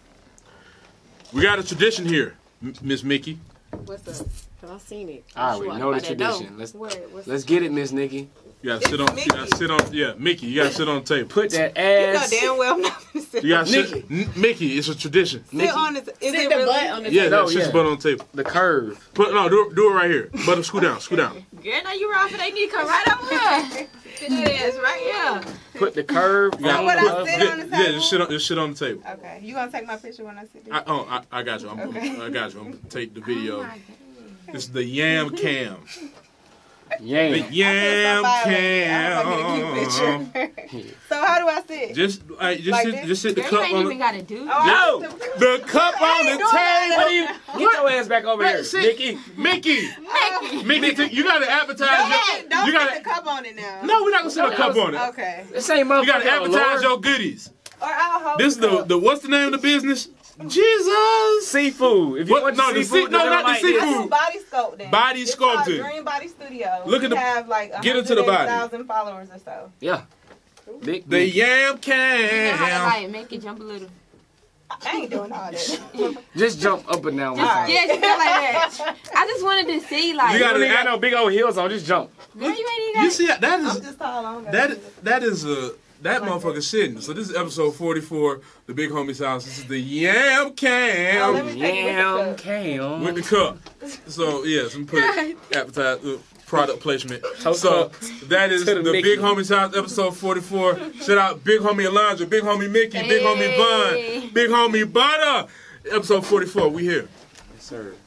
We got a tradition here, M- Miss Mickey. What's up? I seen it. All right, Sure, we know the by that door. tradition. Let's Where? What's let's get it, Miss Nikki. You gotta sit on. You gotta sit on. Yeah, Mickey. You gotta sit on the table. Put that You know ass. damn well I'm not gonna sit. You gotta Nikki. sit. N- Mickey, it's a tradition. Sit on this. Is Sit it the really? butt on the Yeah, table. no, sit yeah. your butt on the table. The curve. Put no, do, do it right here. But scoot down, scoot down. Girl, now you wrong for they need to come right over here. Sit that ass right here. Put the curve. Yeah, what I on said the- on the yeah, table? just sit on, just sit on the table. Okay. You gonna take my picture when I sit there? I, oh, I, I got you. I'm, Okay. I got you. I'm gonna take the video. Oh my God. This is the Yam Cam. The Yeah. Yam I get a Cam. cute picture. So how do I sit? Just like just Like sit, this? just sit the Girl, you cup ain't on even the, gotta do Oh, that. I- no, the cup on the doing that. table. What do you? Get your ass back over here, Sit- Nikki. Mickey, Mickey. Mickey, t- you gotta advertise. Don't, Your, don't you put gotta. the cup on it now. No, we're not gonna sit a cup on it. Okay. This ain't motherfucker. You gotta advertise your goodies. Or I'll hold This is the cup. the what's the name of the business? Jesus. seafood. If you What? want No, the the seafood, sea- no, then not the like seafood. this. I do body sculpt then. Body It's called sculpting. Dream Body Studio. Look at we the- have like get into the body. thousand followers or so. Yeah. Big, The big. Yam You know how to Cam. like make it jump a little. I ain't doing all that. Just jump up and down. Just, Alright. yeah, just feel like that. I just wanted to see like. You You gotta- don't even got no big old heels on. Just jump. Girl, you ain't even You got. see that I'm is just tall on that that is a that motherfucker sitting. So this is episode forty-four, the Big Homie's House. This is the Yam Oh, let Cam me take it Yam with the cam. with the cup. So yes, I'm putting advertise uh, product placement. Toast So up that is to the the Mickey. Big Homie's House, episode forty-four. Shout out Big Homie Alondra, Big Homie Mickey, Big Homie Hey. Vaughn, Big Homie Butter. Episode forty-four. We here. Yes, sir.